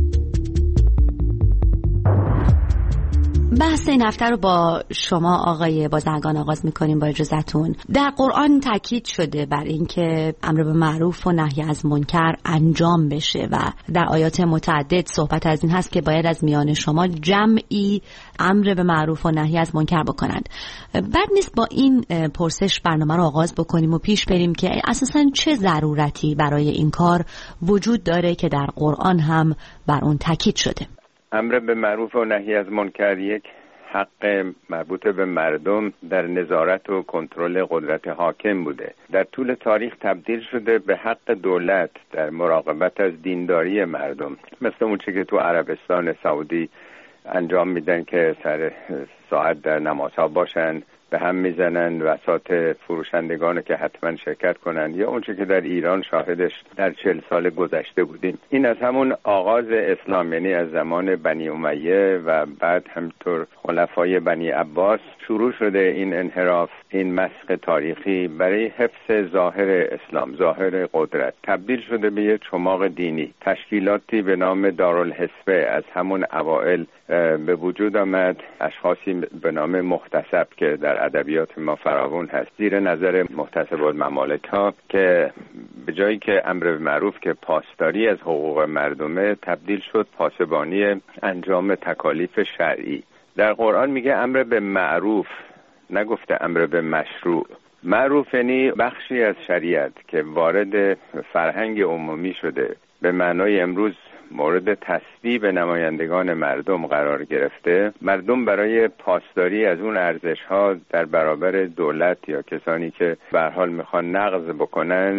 بحث این هفته رو با شما آقای بازرگان آغاز می‌کنیم با اجازهتون. در قرآن تاکید شده بر اینکه امر به معروف و نهی از منکر انجام بشه و در آیات متعدد صحبت از این هست که باید از میان شما جمعی امر به معروف و نهی از منکر بکنند. بد نیست با این پرسش برنامه رو آغاز بکنیم و پیش بریم که اساساً چه ضرورتی برای این کار وجود داره که در قرآن هم بر اون تاکید شده. امر به معروف و نهی از منکر یک حق مربوط به مردم در نظارت و کنترل قدرت حاکم بوده. در طول تاریخ تبدیل شده به حق دولت در مراقبت از دینداری مردم، مثل اون چه که تو عربستان سعودی انجام میدن که سر ساعت در نمازها باشن، به هم میزنن بساط فروشندگان که حتما شرکت کنن، یا اونچه که در ایران شاهدش در 40 سال گذشته بودیم. این از همون آغاز اسلام، یعنی از زمان بنی امیه و بعد همطور خلفای بنی عباس شروع شده این انحراف، این مسخ تاریخی برای حفظ ظاهر اسلام، ظاهر قدرت، تبدیل شده به یک چماق دینی. تشکیلاتی به نام دارالحسبه از همون اوائل به وجود آمد، اشخاصی به نام محتسب که در ادبیات ما فراوان هست، زیر نظر محتسب الممالک ها، که به جایی که امر به معروف که پاسداری از حقوق مردمه، تبدیل شد پاسبانی انجام تکالیف شرعی. در قرآن میگه امر به معروف، نگفته امر به مشروع. معروف یعنی بخشی از شریعت که وارد فرهنگ عمومی شده، به معنای امروز مورد تصویب نمایندگان مردم قرار گرفته. مردم برای پاسداری از اون ارزش‌ها در برابر دولت یا کسانی که به هر حال میخوان نقض بکنن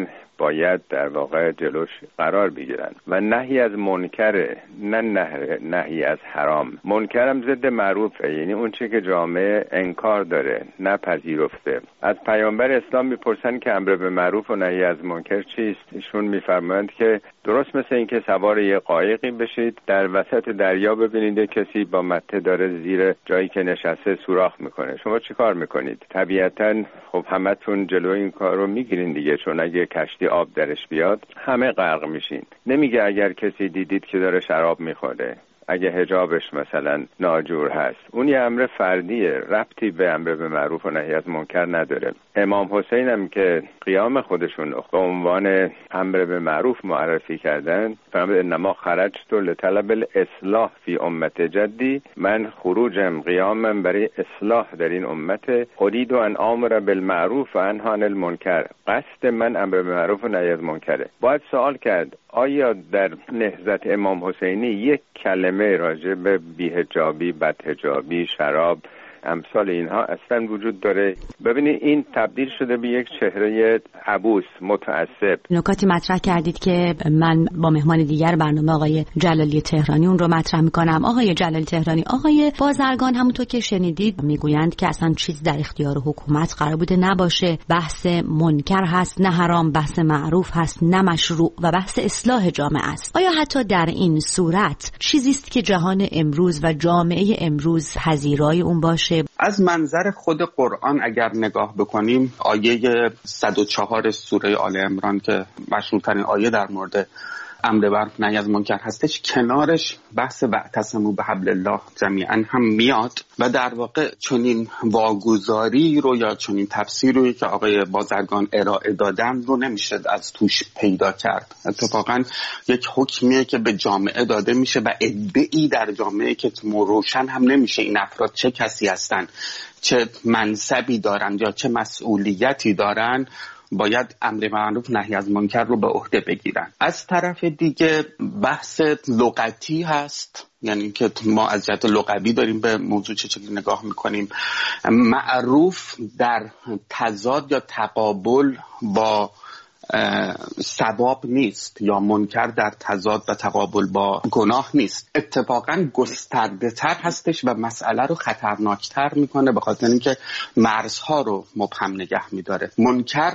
باید در واقع جلوش قرار بگیرن و نهی از منکره، نه نهی از حرام. منکرم ضد معروفه، یعنی اون چیزی که جامعه انکار داره، نه پذیرفته. از پیامبر اسلام میپرسن که امر به معروف و نهی از منکر چیست؟ ایشون میفرمایند که درست مثل این که سوار یه قایقی بشید، در وسط دریا ببینید کسی با مته داره زیر جایی که نشسته سوراخ میکنه، شما چی کار میکنید؟ طبیعتاً خب همتون جلوی این کار رو میگیرین دیگه، چون اگه کشتی آب درش بیاد همه غرق میشین. نمیگه اگر کسی دیدید که داره شراب میخوره، اگه حجابش مثلا ناجور هست، اون یه امر فردیه، ربطی به امر به معروف و نهی از منکر نداره. امام حسین هم که قیام خودشون به عنوان امر به معروف معرفی کردن، فرمود انما خرجت لطلب الاصلاح فی امت جدی، من خروجم قیامم برای اصلاح در این امت، اريد ان امر بالمعروف و انهی عن المنکر، قصد من امر به معروف و نهی از منکره. باید سوال کرد آیا در نهضت امام حسینی یک کلمه راجع به بی‌حجابی، بدحجابی، شراب، امثال اینها اصلا وجود داره؟ ببینید این تبدیل شده به یک چهره عبوس متعصب. نکاتی مطرح کردید که من با مهمان دیگر برنامه آقای جلالی تهرانی اون رو مطرح میکنم. آقای جلالی تهرانی، آقای بازرگان همونطور که شنیدید میگویند که اصلا چیز در اختیار حکومت قرار بوده نباشه، بحث منکر هست نه حرام، بحث معروف هست نه مشروع و بحث اصلاح جامعه است. آیا حتی در این صورت چیزی است که جهان امروز و جامعه امروز پذیرای اون باشه؟ از منظر خود قرآن اگر نگاه بکنیم، آیه 104 سوره آل عمران که مشهورترین آیه در مورد امر به معروف نهی از منکر هستش، کنارش بحث واعتصموا بحبل الله جمیعا هم میاد و در واقع چنین واگذاری رو یا چنین تفسیری رو که آقای بازرگان ارائه دادن رو نمیشه از توش پیدا کرد. اتفاقا یک حکمیه که به جامعه داده میشه و عده‌ای در جامعه که روشن هم نمیشه این افراد چه کسی هستن، چه منصبی دارن یا چه مسئولیتی دارن، باید امر معروف نهی از منکر رو به عهده بگیرن. از طرف دیگه بحث لغتی هست، یعنی که ما از جهت لغوی داریم به موضوع چه شکلی نگاه میکنیم. معروف در تضاد یا تقابل با ثواب نیست، یا منکر در تضاد و تقابل با گناه نیست، اتفاقا گسترده تر هستش و مسئله رو خطرناکتر میکنه، به خاطر اینکه مرزها رو مبهم نگه میداره. منکر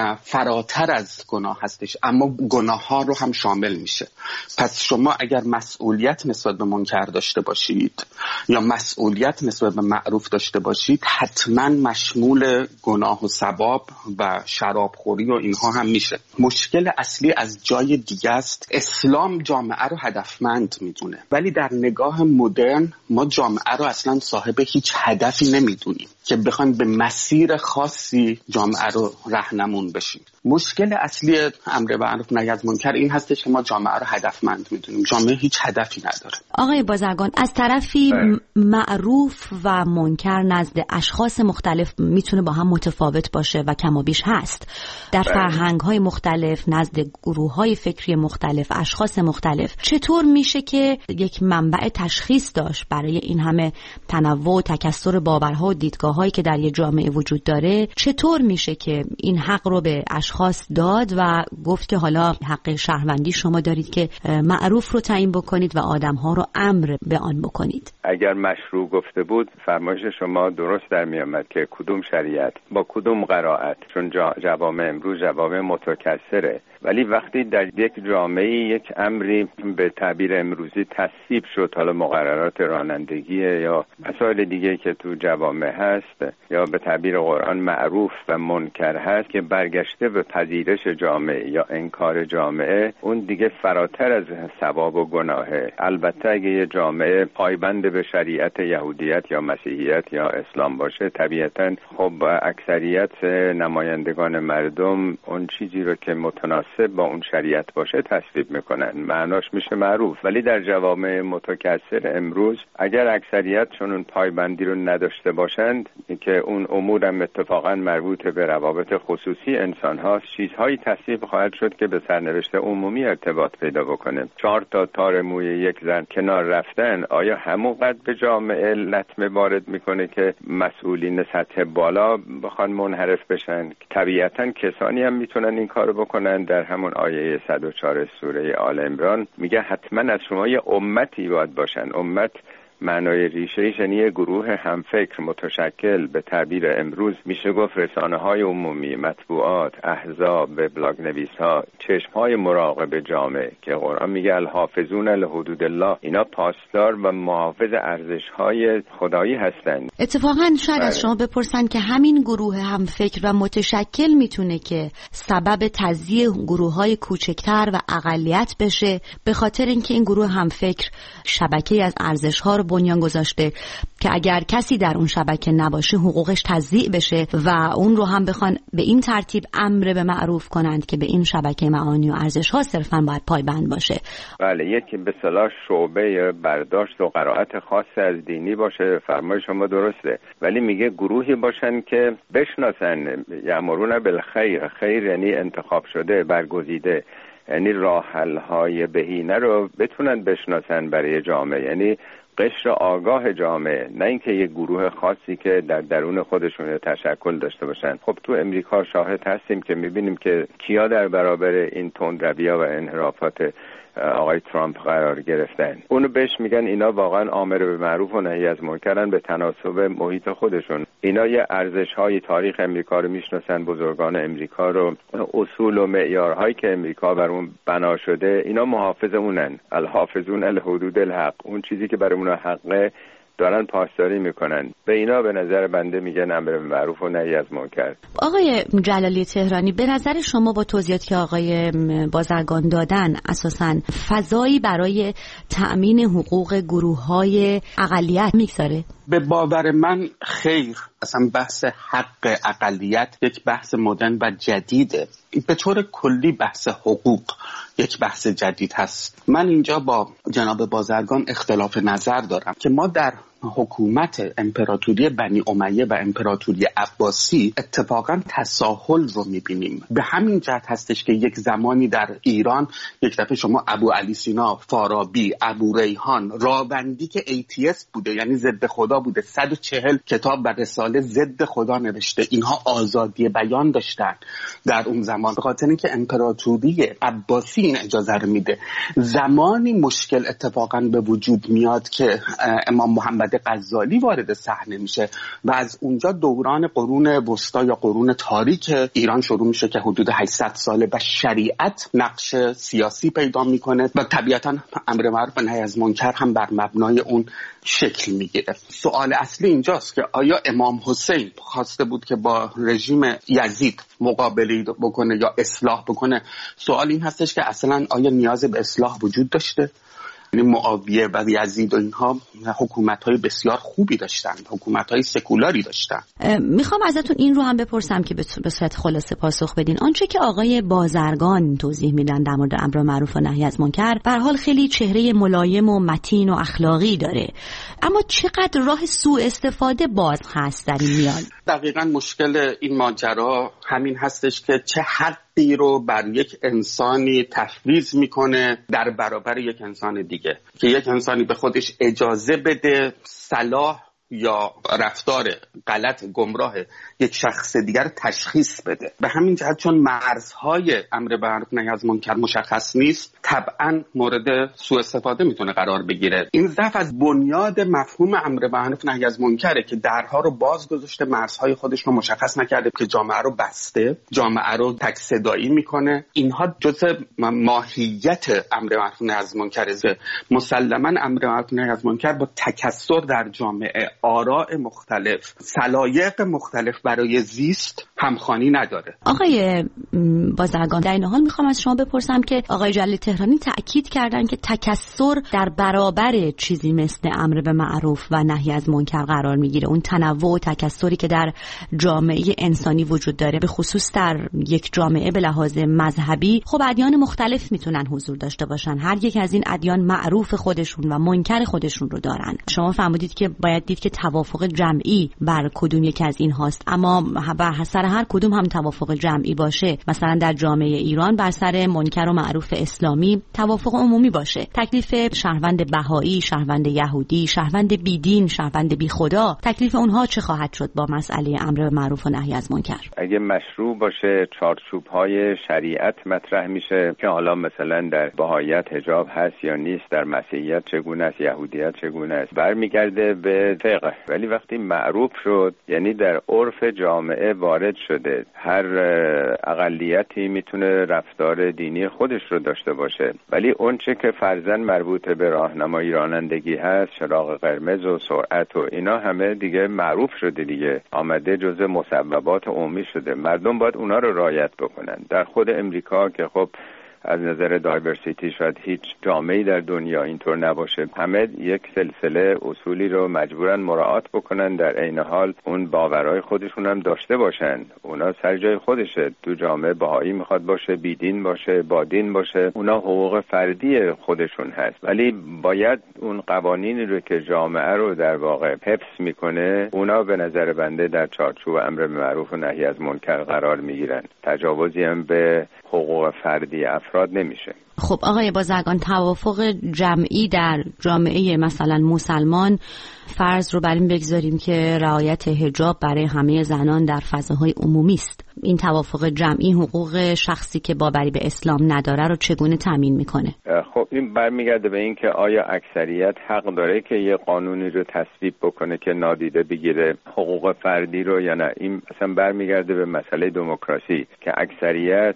فراتر از گناه هستش، اما گناه ها رو هم شامل میشه. پس شما اگر مسئولیت نسبت به منکر داشته باشید یا مسئولیت نسبت به معروف داشته باشید، حتما مشمول گناه و ثواب و شرابخوری و اینها هم میشه. مشکل اصلی از جای دیگه است. اسلام جامعه رو هدفمند میدونه، ولی در نگاه مدرن ما جامعه رو اصلا صاحب هیچ هدفی نمیدونیم که بخوایم به مسیر خاصی جامعه رو راهنمون بشیم. مشکل اصلی امر معروف نهی از منکر این هستش که ما جامعه رو هدفمند میدونیم، جامعه هیچ هدفی نداره. آقای بازرگان، از طرفی معروف و منکر نزد اشخاص مختلف میتونه با هم متفاوت باشه و کم و بیش هست. در فرهنگ‌های مختلف، نزد گروه‌های فکری مختلف، اشخاص مختلف، چطور میشه که یک منبع تشخیص داشت برای این همه تنوع و تکثر باورها و دیدگاه‌هایی که در یک جامعه وجود داره؟ چطور میشه که این حق رو به اشخاص داد و گفت که حالا حق شهروندی شما دارید که معروف رو تعیین بکنید و آدم‌ها رو امر به آن بکنید؟ اگر مشروع گفته بود فرمایش شما درست در می آمد که کدوم شریعت با کدوم قرائت، چون جوامع امروز جوامع متکثره، ولی وقتی در یک جامعه یک امری به تعبیر امروزی تصویب شد، حالا مقررات رانندگی یا مسائل دیگه که تو جوامع هست، یا به تعبیر قرآن معروف و منکر هست که برگشته به پذیرش جامعه یا انکار جامعه، اون دیگه فراتر از ثواب و گناهه. البته اگه یه جامعه پایبند به شریعت یهودیت یا مسیحیت یا اسلام باشه، طبیعتاً خب اکثریت نمایندگان مردم اون چیزی رو که متناسب با اون شریعت باشه تصویب میکنن، معناش میشه معروف. ولی در جوامع متکثر امروز اگر اکثریت چون اون پایبندی رو نداشته باشند که اون امور هم اتفاقا مربوط به روابط خصوصی انسان هاست چیزهایی تصدیق خواهد شد که به سرنوشت عمومی ارتباط پیدا بکنه. 4 تار موی یک زن کنار رفتن آیا همونقدر به جامعه لطمه وارد میکنه که مسئولین سطح بالا بخوان منحرف بشن؟ طبیعتا کسانی هم میتونن این کارو بکنن. در همون آیه 104 سوره آل عمران میگه حتما از شما یه امتی باید باشن. امت معنای ریشه‌ایش یعنی گروه همفکر متشکل، به تعبیر امروز میشه گفت رسانه‌های عمومی، مطبوعات، احزاب، بلاگ نویس‌ها، چشم‌های مراقب جامعه که قرآن میگه الحافظون لحدود الله، اینا پاسدار و محافظ ارزش‌های خدایی هستند. اتفاقا شاید از شما بپرسن که همین گروه همفکر و متشکل میتونه که سبب تضییع گروه‌های کوچکتر و اقلیت بشه، به خاطر اینکه این گروه همفکر شبکه‌ای از ارزش‌ها رو بنیان گذاشته که اگر کسی در اون شبکه نباشه حقوقش تضییع بشه و اون رو هم بخوان به این ترتیب امر به معروف کنند که به این شبکه معانی و ارزش‌ها صرفاً باید پایبند باشه. بله، یکی به اصطلاح شعبه برداشت و قرائت خاص از دینی باشه، فرمای شما درسته، ولی میگه گروهی باشن که بشناسن یأمرون بالخیر، خیر یعنی انتخاب شده، برگزیده، یعنی راه حل‌های بهینه رو بتونن بشناسن برای جامعه، یعنی قشر آگاه جامعه، نه اینکه یک گروه خاصی که در درون خودشون تشکل داشته باشن. خب تو امریکا شاهد هستیم که میبینیم که کیا در برابر این تندروی‌ها و انحرافات آقای ترامپ قرار گرفتن. اونو بهش میگن اینا واقعا آمر به معروف و نهی از منکرن به تناسب محیط خودشون. اینا یه ارزش‌های تاریخ امریکا رو میشناسن، بزرگان امریکا رو، اصول و معیارهایی که امریکا بر اون بنا شده، اینا محافظ اونن. الحافظون لحدود الحق، اون چیزی که برای اونها حقه دارن پاسداری میکنن. به اینا به نظر بنده میگن امر به معروف و نهی از منکر. آقای جلالی تهرانی، به نظر شما با توضیحاتی که آقای بازرگان دادن اساساً فضایی برای تأمین حقوق گروه‌های اقلیت میگذاره؟ به باور من خیر. اصلا بحث حق اقلیت یک بحث مدرن و جدیده. به طور کلی بحث حقوق یک بحث جدید هست. من اینجا با جناب بازرگان اختلاف نظر دارم که ما در حکومت امپراتوری بنی امیه و امپراتوری عباسی اتفاقا تساهل رو میبینیم. به همین جهت هستش که یک زمانی در ایران یک دفعه شما ابو علی سینا، فارابی، ابو ریحان، راوندی که ایتیست بوده یعنی ضد خدا بوده، 140 کتاب و رساله ضد خدا نوشته، اینها آزادی بیان داشتن در اون زمان، به خاطر اینکه امپراتوری عباسی این اجازه رو میده. زمانی مشکل اتفاقا به وجود میاد که امام محمد غزالی وارد صحنه میشه و از اونجا دوران قرون وسطا یا قرون تاریک ایران شروع میشه که حدود 800 ساله و شریعت نقش سیاسی پیدا میکنه و طبیعتا امر معروف و نهی از منکر هم بر مبنای اون شکل میگیره. سوال اصلی اینجاست که آیا امام حسین خواسته بود که با رژیم یزید مقابله بکنه یا اصلاح بکنه؟ سوال این هستش که اصلا آیا نیاز به اصلاح وجود داشته؟ معاویه و یزید و اینها حکومت‌های بسیار خوبی داشتن، حکومت‌های سکولاری داشتن. میخوام ازتون این رو هم بپرسم که به صورت خلاصه پاسخ بدین. آنچه که آقای بازرگان توضیح میدن در مورد امر معروف و نهی از منکر به هر حال خیلی چهره ملایم و متین و اخلاقی داره، اما چقدر راه سوء استفاده باز هست در این میان؟ دقیقاً مشکل این ماجرا همین هستش که چه حقی رو بر یک انسانی تفویض میکنه در برابر یک انسان دیگه، که یک انسانی به خودش اجازه بده صلاح یا رفتار غلط گمراه یک شخص دیگر تشخیص بده. به همین جهت چون مرزهای امر به معروف نهی از منکر مشخص نیست، طبعا مورد سوء استفاده میتونه قرار بگیره. این ضعف از بنیاد مفهوم امر به معروف نهی از منکره که درها رو باز گذاشته، مرزهای خودش رو مشخص نکرده، که جامعه رو بسته، جامعه رو تک صدایی میکنه. اینها جزء ماهیت امر معروف نهی از منکره. مسلما امر به معروف نهی از منکر با تکثر در جامعه، آراء مختلف، سلایق مختلف برای زیست همخوانی نداره. آقای بازرگان، در این حال میخوام از شما بپرسم که آقای جلالی تهرانی تأکید کردن که تکثر در برابر چیزی مثل امر به معروف و نهی از منکر قرار میگیره. اون تنوع و تکثری که در جامعه انسانی وجود داره، به خصوص در یک جامعه به لحاظ مذهبی، خب ادیان مختلف میتونن حضور داشته باشن، هر یک از این ادیان معروف خودشون و منکر خودشون رو دارن. شما فرمودید که باید دید که توافق جمعی بر کدوم یک از این هاست، اما بر سر هر کدوم هم توافق جمعی باشه، مثلا در جامعه ایران بر سر منکر و معروف اسلامی توافق عمومی باشه، تکلیف شهروند بهایی، شهروند یهودی، شهروند بیدین، شهروند بی خدا، تکلیف اونها چه خواهد شد با مسئله امر معروف و نهی از منکر؟ اگه مشروع باشه، چارچوب‌های شریعت مطرح میشه که حالا مثلا در بهاییت حجاب هست یا نیست، در مسیحیت چگونه است، یهودیت چگونه است، برمیگرده به فقه. ولی وقتی معروف شد، یعنی در عرف جامعه وارد شده، هر اقلیتی میتونه رفتار دینی خودش رو داشته باشه، ولی اون چه که فرضاً مربوط به راهنمایی رانندگی هست، چراغ قرمز و سرعت و اینا همه دیگه معروف شده، دیگه آمده جزء مسببات عمومی شده، مردم باید اونا رو رعایت بکنن. در خود امریکا که خب از نظر دایورسیتی شاید هیچ جامعه‌ای در دنیا اینطور نباشه، همه یک سلسله اصولی رو مجبورن مراعات بکنن، در عین حال اون باورهای خودشون هم داشته باشن. اونا سر جای خودشه، تو جامعه بهایی میخواد باشه، بیدین باشه، بادین باشه، اونا حقوق فردی خودشون هست، ولی باید اون قوانینی رو که جامعه رو در واقع حفظ میکنه، اونا به نظر بنده در چارچوب امر معروف و نهی از منکر قرار میگیرن. تجاوزی هم به حقوق فردی افراد نمیشه. خب آقای بازرگان، توافق جمعی در جامعه مثلا مسلمان، فرض رو بر این بگذاریم که رعایت حجاب برای همه زنان در فضاهای عمومی است، این توافق جمعی حقوق شخصی که باوری به اسلام نداره رو چگونه تامین میکنه؟ خب این برمیگرده به این که آیا اکثریت حق داره که یه قانونی رو تصویب بکنه که نادیده بگیره حقوق فردی رو یا نه؟ این اصلا برمیگرده به مسئله دموکراسی که اکثریت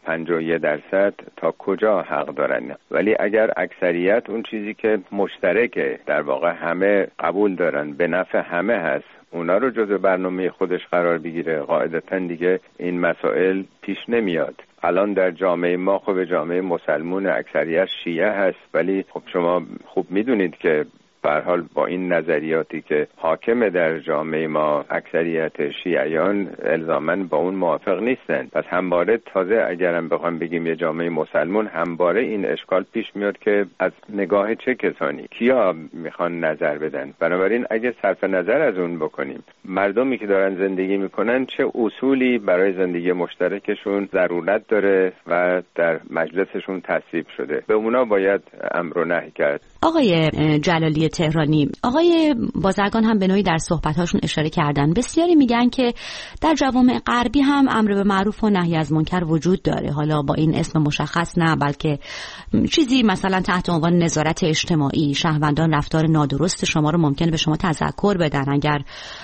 51% تا کجا حق دارن. ولی اگر اکثریت اون چیزی که مشترکه، در واقع همه قبول دارن، به نفع همه هست، اونا رو جزء برنامه خودش قرار بگیره، قاعدتاً دیگه این مسائل پیش نمیاد. الان در جامعه ما خب جامعه مسلمون اکثریت شیعه هست، ولی خب شما خوب میدونید که به هر حال با این نظریاتی که حاکم در جامعه ما، اکثریت شیعیان الزاماً با اون موافق نیستن. پس همواره تازه اگرم بخوام بگیم یه جامعه مسلمان، همواره این اشکال پیش میاد که از نگاه چه کسانی کیا میخوان نظر بدن. بنابراین اگه صرف نظر از اون بکنیم، مردمی که دارن زندگی میکنن چه اصولی برای زندگی مشترکشون ضرورت داره و در مجلسشون تصویب شده، به اونا باید امر و نهی کرد. آقای جلالی تهرانی، آقای بازرگان هم به نوعی در صحبت‌هاشون اشاره کردن، بسیاری میگن که در جوامع غربی هم امر به معروف و نهی از منکر وجود داره، حالا با این اسم مشخص نه، بلکه چیزی مثلا تحت عنوان نظارت اجتماعی. شهروندان رفتار نادرست شما رو ممکنه به شما تذکر بدن، اگر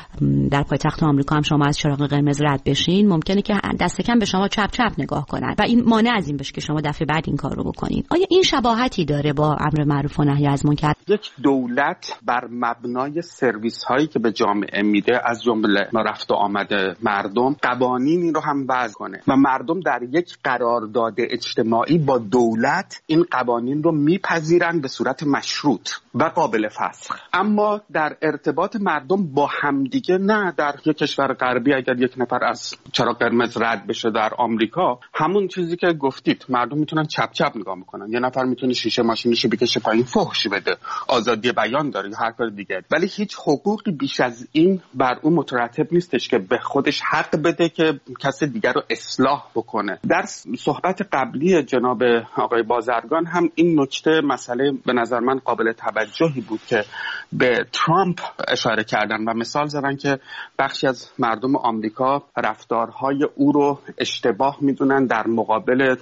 در پایتخت آمریکا هم شما از چراغ قرمز رد بشین، ممکنه که دست کم به شما چپ چپ نگاه کنن و این مانع از این بشه که شما دفعه بعد این کار رو بکنین. آیا این شباهتی داره با امر معروف و نهی از منکر؟ یک دولت بر مبنای سرویس هایی که به جامعه میده، از جمله رفت و آمد مردم، قوانینی رو هم وضع کنه و مردم در یک قرارداد اجتماعی با دولت این قوانین رو میپذیرن به صورت مشروط و قابل فسخ. اما در ارتباط مردم با همدیگه نه. در یک کشور غربی اگر یک نفر از چراغ قرمز رد بشه در آمریکا، همون چیزی که گفتید، مردم میتونن چپ چپ نگاه میکنن، یه نفر میتونه شیشه ماشینش بکشه پایین، فحش بده، آزادی بیان داره یا هر کار دیگه، ولی هیچ حقوقی بیش از این بر اون مترتب نیستش که به خودش حق بده که کس دیگر رو اصلاح بکنه. در صحبت قبلی جناب آقای بازرگان هم این نکته مسئله به نظر من قابل توجهی بود که به ترامپ اشاره کردن و مثال زدن که بخشی از مردم آمریکا رفتارهای او رو اشتباه میدونن در مقابل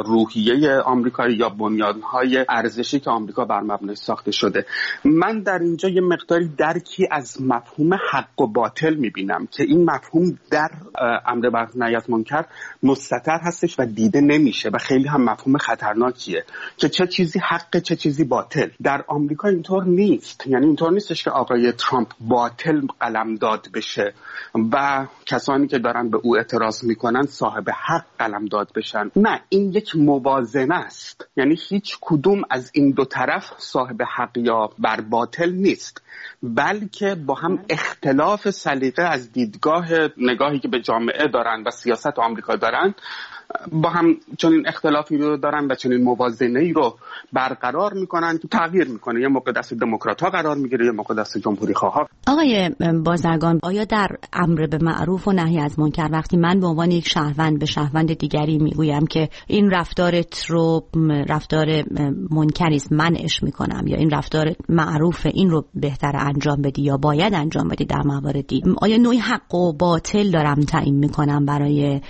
روحیه آمریکایی یا بنیانهای ارزشی که آمریکا بر مبنای ساخته شده. من در اینجا یه مقداری درکی از مفهوم حق و باطل میبینم که این مفهوم در امر به نهی از منکر مستتر هستش و دیده نمیشه و خیلی هم مفهوم خطرناکیه که چه چیزی حق چه چیزی باطل. در آمریکا اینطور نیست، یعنی اینطور نیستش که آقای ترامپ باطل قلمداد بشه و کسانی که دارن به او اعتراض میکنن صاحب حق قلمداد بشن. نه، این یک موازنه است، یعنی هیچ کدوم از این دو طرف صاحب حق یا بر باطل نیست، بلکه با هم اختلاف سلیقه از دیدگاه نگاهی که به جامعه دارن و سیاست آمریکا دارن با هم چنین اختلافی رو دارن و چنین موازنه‌ای رو برقرار میکنن که تغییر میکنه. یه موقع دست دموکرات‌ها قرار میگیره، یه موقع دست جمهوری‌خواها. آقای بازرگان، آیا در امر به معروف و نهی از منکر وقتی من به عنوان یک شهروند به شهروند دیگری میگویم که این رفتارت رو رفتار منکری است منعش میکنم، یا این رفتار معروف این رو بهتر انجام بدی یا باید انجام بدی در مواردی، آیا نوعی حق و باطل دارم تعیین میکنم برای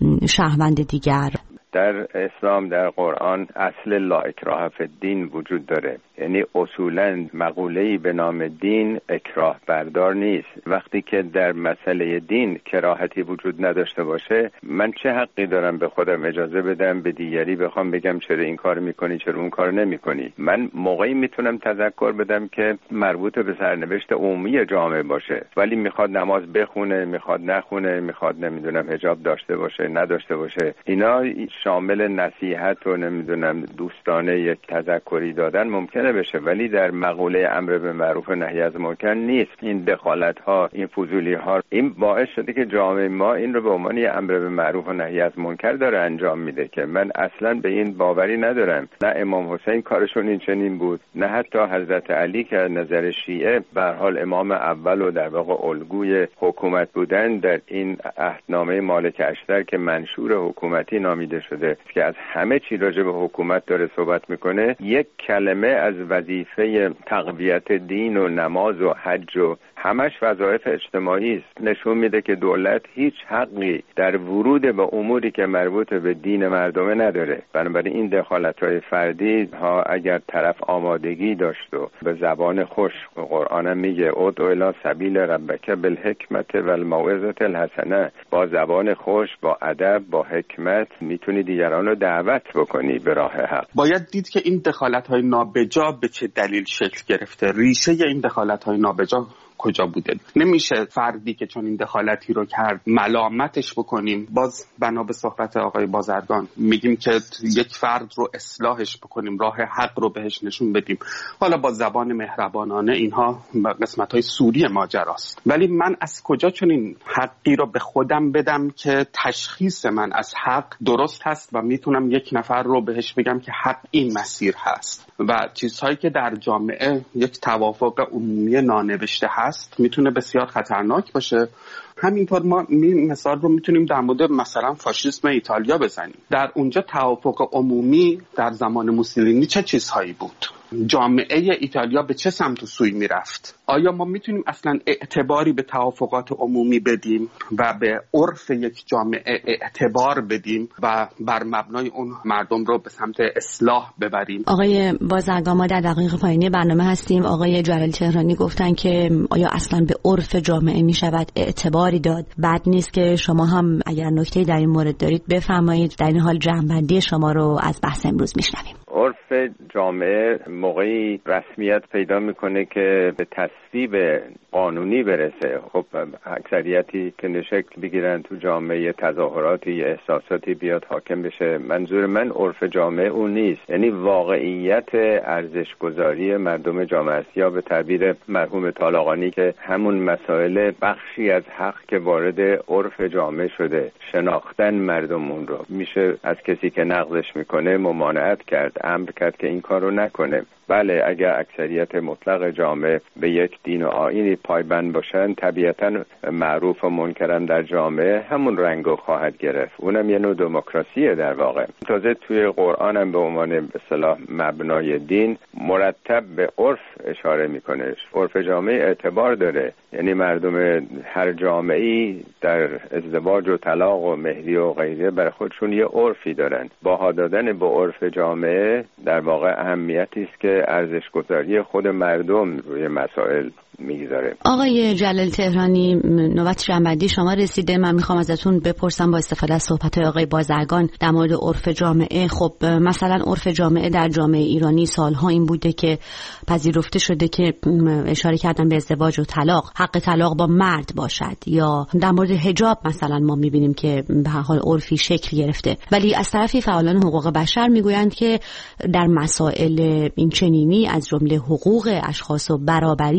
شهروند دیگر؟ در اسلام، در قرآن، اصل لا اکراه فی الدین وجود داره. یعنی اصولاً مقوله‌ای به نام دین اکراه بردار نیست. وقتی که در مسئله دین کراهتی وجود نداشته باشه، من چه حقی دارم به خودم اجازه بدم به دیگری بخوام بگم چرا این کار میکنی، چرا اون کار نمیکنی؟ من موقعی میتونم تذکر بدم که مربوط به سرنوشت عمومی جامعه باشه، ولی میخواد نماز بخونه، میخواد نخونه، میخواد نمیدونم حجاب داشته باشه نداشته باشه، اینا شامل نصیحت و نمیدونم دوستانه یک تذکری دادن ممکنه بشه، ولی در مقوله امر به معروف و نهی از منکر نیست. این دخالت ها، این فضولی ها، این باعث شده که جامعه ما این رو به عنوان امر به معروف و نهی از منکر داره انجام میده که من اصلا به این باوری ندارم. نه امام حسین کارشون این چنین بود، نه حتی حضرت علی که از نظر شیعه به هر حال امام اول و در واقع الگوی حکومت بودن در این عهدنامه مالک اشتر که منشور حکومتی نامیده شده که از همه چی راجع به حکومت داره صحبت میکنه، یک کلمه از وظیفه تقویت دین و نماز و حج و همش وظایف اجتماعی است، نشون میده که دولت هیچ حقی در ورود به اموری که مربوط به دین مردمه نداره. بنابراین این دخالت‌های فردی ها اگر طرف آمادگی داشت و به زبان خوش، قرآن هم میگه ادع الی سبیل ربک بالحکمت والموعظة الحسنه، با زبان خوش، با ادب، با حکمت میتونی دیگران رو دعوت بکنی به راه حق. باید دید که این دخالت‌های نابجا به چه دلیل شکل گرفته، ریشه این دخالت‌های نابجا کجا بوده. نمیشه فردی که چون این دخالتی رو کرد ملامتش بکنیم. باز بنا به صحبت آقای بازرگان میگیم که یک فرد رو اصلاحش بکنیم، راه حق رو بهش نشون بدیم، حالا با زبان مهربانانه. اینها قسمت‌های سوری ماجراست. ولی من از کجا چون این حقی رو به خودم بدم که تشخیص من از حق درست هست و میتونم یک نفر رو بهش بگم که حق این مسیر هست و چیزهایی که در جامعه یک توافق عمومی نانوشته هست میتونه بسیار خطرناک باشه. همینطور ما مثال رو میتونیم در مورد مثلا فاشیسم ایتالیا بزنیم. در اونجا توافق عمومی در زمان موسولینی چه چیزهایی بود؟ جامعه ایتالیا به چه سمت و سوی میرفت؟ آیا ما میتونیم اصلا اعتباری به توافقات عمومی بدیم و به عرف یک جامعه اعتبار بدیم و بر مبنای اون مردم رو به سمت اصلاح ببریم؟ آقای بازرگان، ما در دقایق پایانی برنامه هستیم. آقای جلال تهرانی گفتن که آیا اصلا به عرف جامعه میشود اعتباری داد؟ بد نیست که شما هم اگر نکته‌ای در این مورد دارید بفرمایید. در این حال جمع‌بندی شما رو از بحث امروز میشنویم. عرف جامعه موقعی رسمیت پیدا میکنه که به تصویب قانونی برسه. خب اکثریتی که نشکل بگیرن تو جامعه، تظاهراتی، احساساتی بیاد حاکم بشه. منظور من عرف جامعه اون نیست، یعنی واقعیت ارزشگذاری مردم جامعه است، یا به تعبیر مرحوم طالقانی که همون مسائل بخشی از حق که وارد عرف جامعه شده، شناختن مردم اون رو میشه از کسی که نقضش میکنه ممانعت کرد، امر کرد که این کار رو نکنه. بله، اگر اکثریت مطلق جامعه به یک دین و آیینی پایبند باشن، طبیعتاً معروف و منکرم در جامعه همون رنگو خواهد گرفت. اونم یه نوع دموکراسیه در واقع. تازه توی قرآن هم به عنوان به اصطلاح مبنای دین مرتب به عرف اشاره میکنه. عرف جامعه اعتبار داره، یعنی مردم هر جامعه‌ای در ازدواج و طلاق و مهری و غیره برای خودشون یه عرفی دارن. باها دادن به عرف جامعه در واقع اهمیتی است که ارزش‌گذاری خود مردم روی مسائل میگذاره. آقای جلال تهرانی، نوبت جنبندی شما رسیده. من میخوام ازتون بپرسم با استفاده از صحبت‌های آقای بازرگان در مورد عرف جامعه. خب مثلا عرف جامعه در جامعه ایرانی سالها این بوده که پذیرفته شده که اشاره کردن به ازدواج و طلاق، حق طلاق با مرد باشد، یا در مورد حجاب مثلا ما میبینیم که به هر حال عرفی شکل گرفته. ولی از طرفی فعالان حقوق بشر میگویند که در مسائل این چنینی از جمله حقوق اشخاص و برابری افراد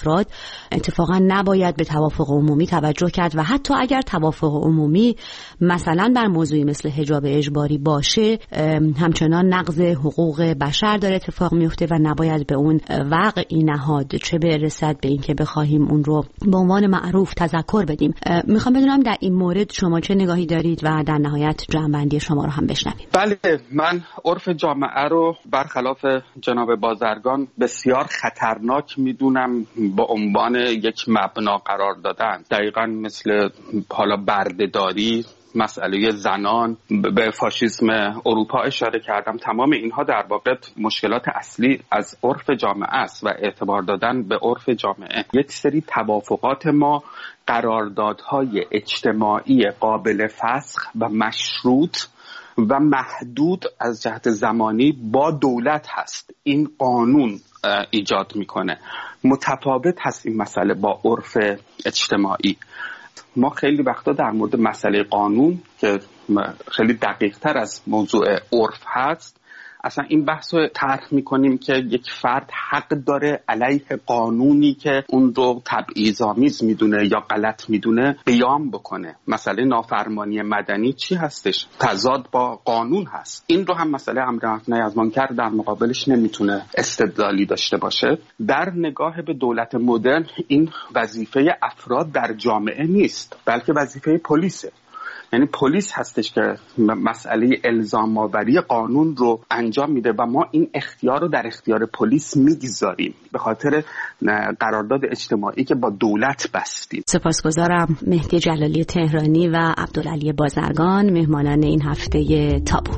افراد اتفاقا نباید به توافق عمومی توجه کرد و حتی اگر توافق عمومی مثلا بر موضوعی مثل حجاب اجباری باشه همچنان نقض حقوق بشر داره اتفاق میفته و نباید به اون وقعی نهاد، چه برسد به این که بخواهیم اون رو به عنوان معروف تذکر بدیم. میخوام بدونم در این مورد شما چه نگاهی دارید و در نهایت جنبندی شما رو هم بشنویم. بله، من عرف جامعه رو برخلاف جناب بازرگان بسیار خطرناک میدونم با عنوان یک مبنا قرار دادن. دقیقاً مثل حالا بردهداری، مسئله زنان، به فاشیسم اروپا اشاره کردم. تمام اینها در واقع مشکلات اصلی از عرف جامعه است و اعتبار دادن به عرف جامعه. یک سری توافقات ما قراردادهای اجتماعی قابل فسخ و مشروط و محدود از جهت زمانی با دولت هست. این قانون ایجاد میکنه. متفاوت هست این مسئله با عرف اجتماعی. ما خیلی وقتا در مورد مسئله قانون که خیلی دقیق تر از موضوع عرف هست اصلا این بحث رو طرح میکنیم که یک فرد حق داره علیه قانونی که اون رو تبعیض‌آمیز میدونه یا غلط میدونه قیام بکنه. مسئله نافرمانی مدنی چی هستش؟ تضاد با قانون هست. این رو هم مسئله امر نهی از منکر در مقابلش نمیتونه استدلالی داشته باشه. در نگاه به دولت مدرن این وظیفه افراد در جامعه نیست، بلکه وظیفه پلیسه. یعنی پلیس هستش که مسئله الزام آوری قانون رو انجام میده و ما این اختیار رو در اختیار پلیس میگذاریم به خاطر قرارداد اجتماعی که با دولت بستیم. سپاسگزارم مهدی جلالی تهرانی و عبدالعلی بازرگان، مهمانان این هفته تابو.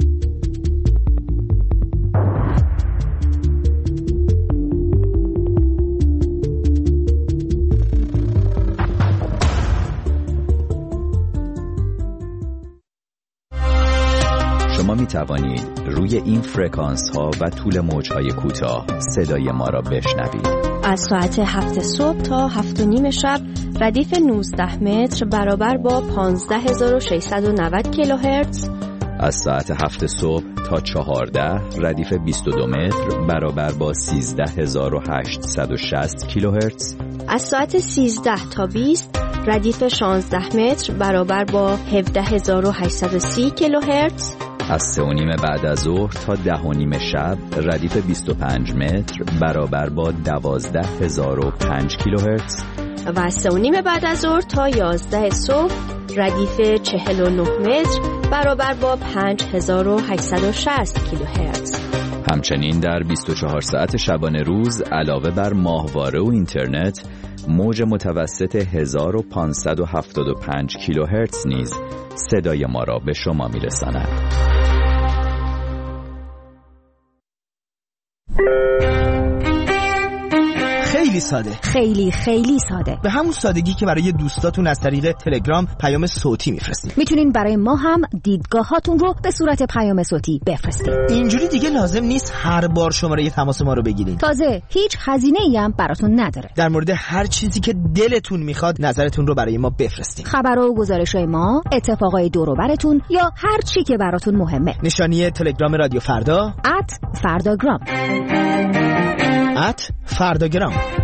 شما می توانید روی این فرکانس ها و طول موج های کوتاه صدای ما را بشنوید. از ساعت 7 صبح تا 7:30 شب ردیف 19 متر برابر با 15690 کیلوهرتز. از ساعت 7 صبح تا 14 ردیف 22 متر برابر با 13860 کیلوهرتز. از ساعت 13 تا 20 ردیف 16 متر برابر با 17830 کیلوهرتز. از 3:30 بعد از ظهر تا 10:30 شب ردیف 25 متر برابر با 12005 کیلوهرتز. و از 3:30 بعد از ظهر تا 11 صبح ردیف 49 متر برابر با 5860 کیلوهرتز. همچنین در 24 ساعت شبانه روز علاوه بر ماهواره و اینترنت موج متوسط 1575 کیلوهرتز نیز صدای ما را به شما میرساند. خیلی ساده، خیلی ساده، به همون سادگی که برای دوستاتون از طریق تلگرام پیام صوتی میفرستید. میتونین برای ما هم دیدگاهاتون رو به صورت پیام صوتی بفرستید. اینجوری دیگه لازم نیست هر بار شماره تماس ما رو بگیرید. تازه هیچ هزینه‌ای هم براتون نداره. در مورد هر چیزی که دلتون میخواد نظرتون رو برای ما بفرستید. خبر و گزارش‌های ما، اتفاقای دور و براتون یا هر چی که براتون مهمه. نشانی تلگرام رادیو فردا @فرداگرام.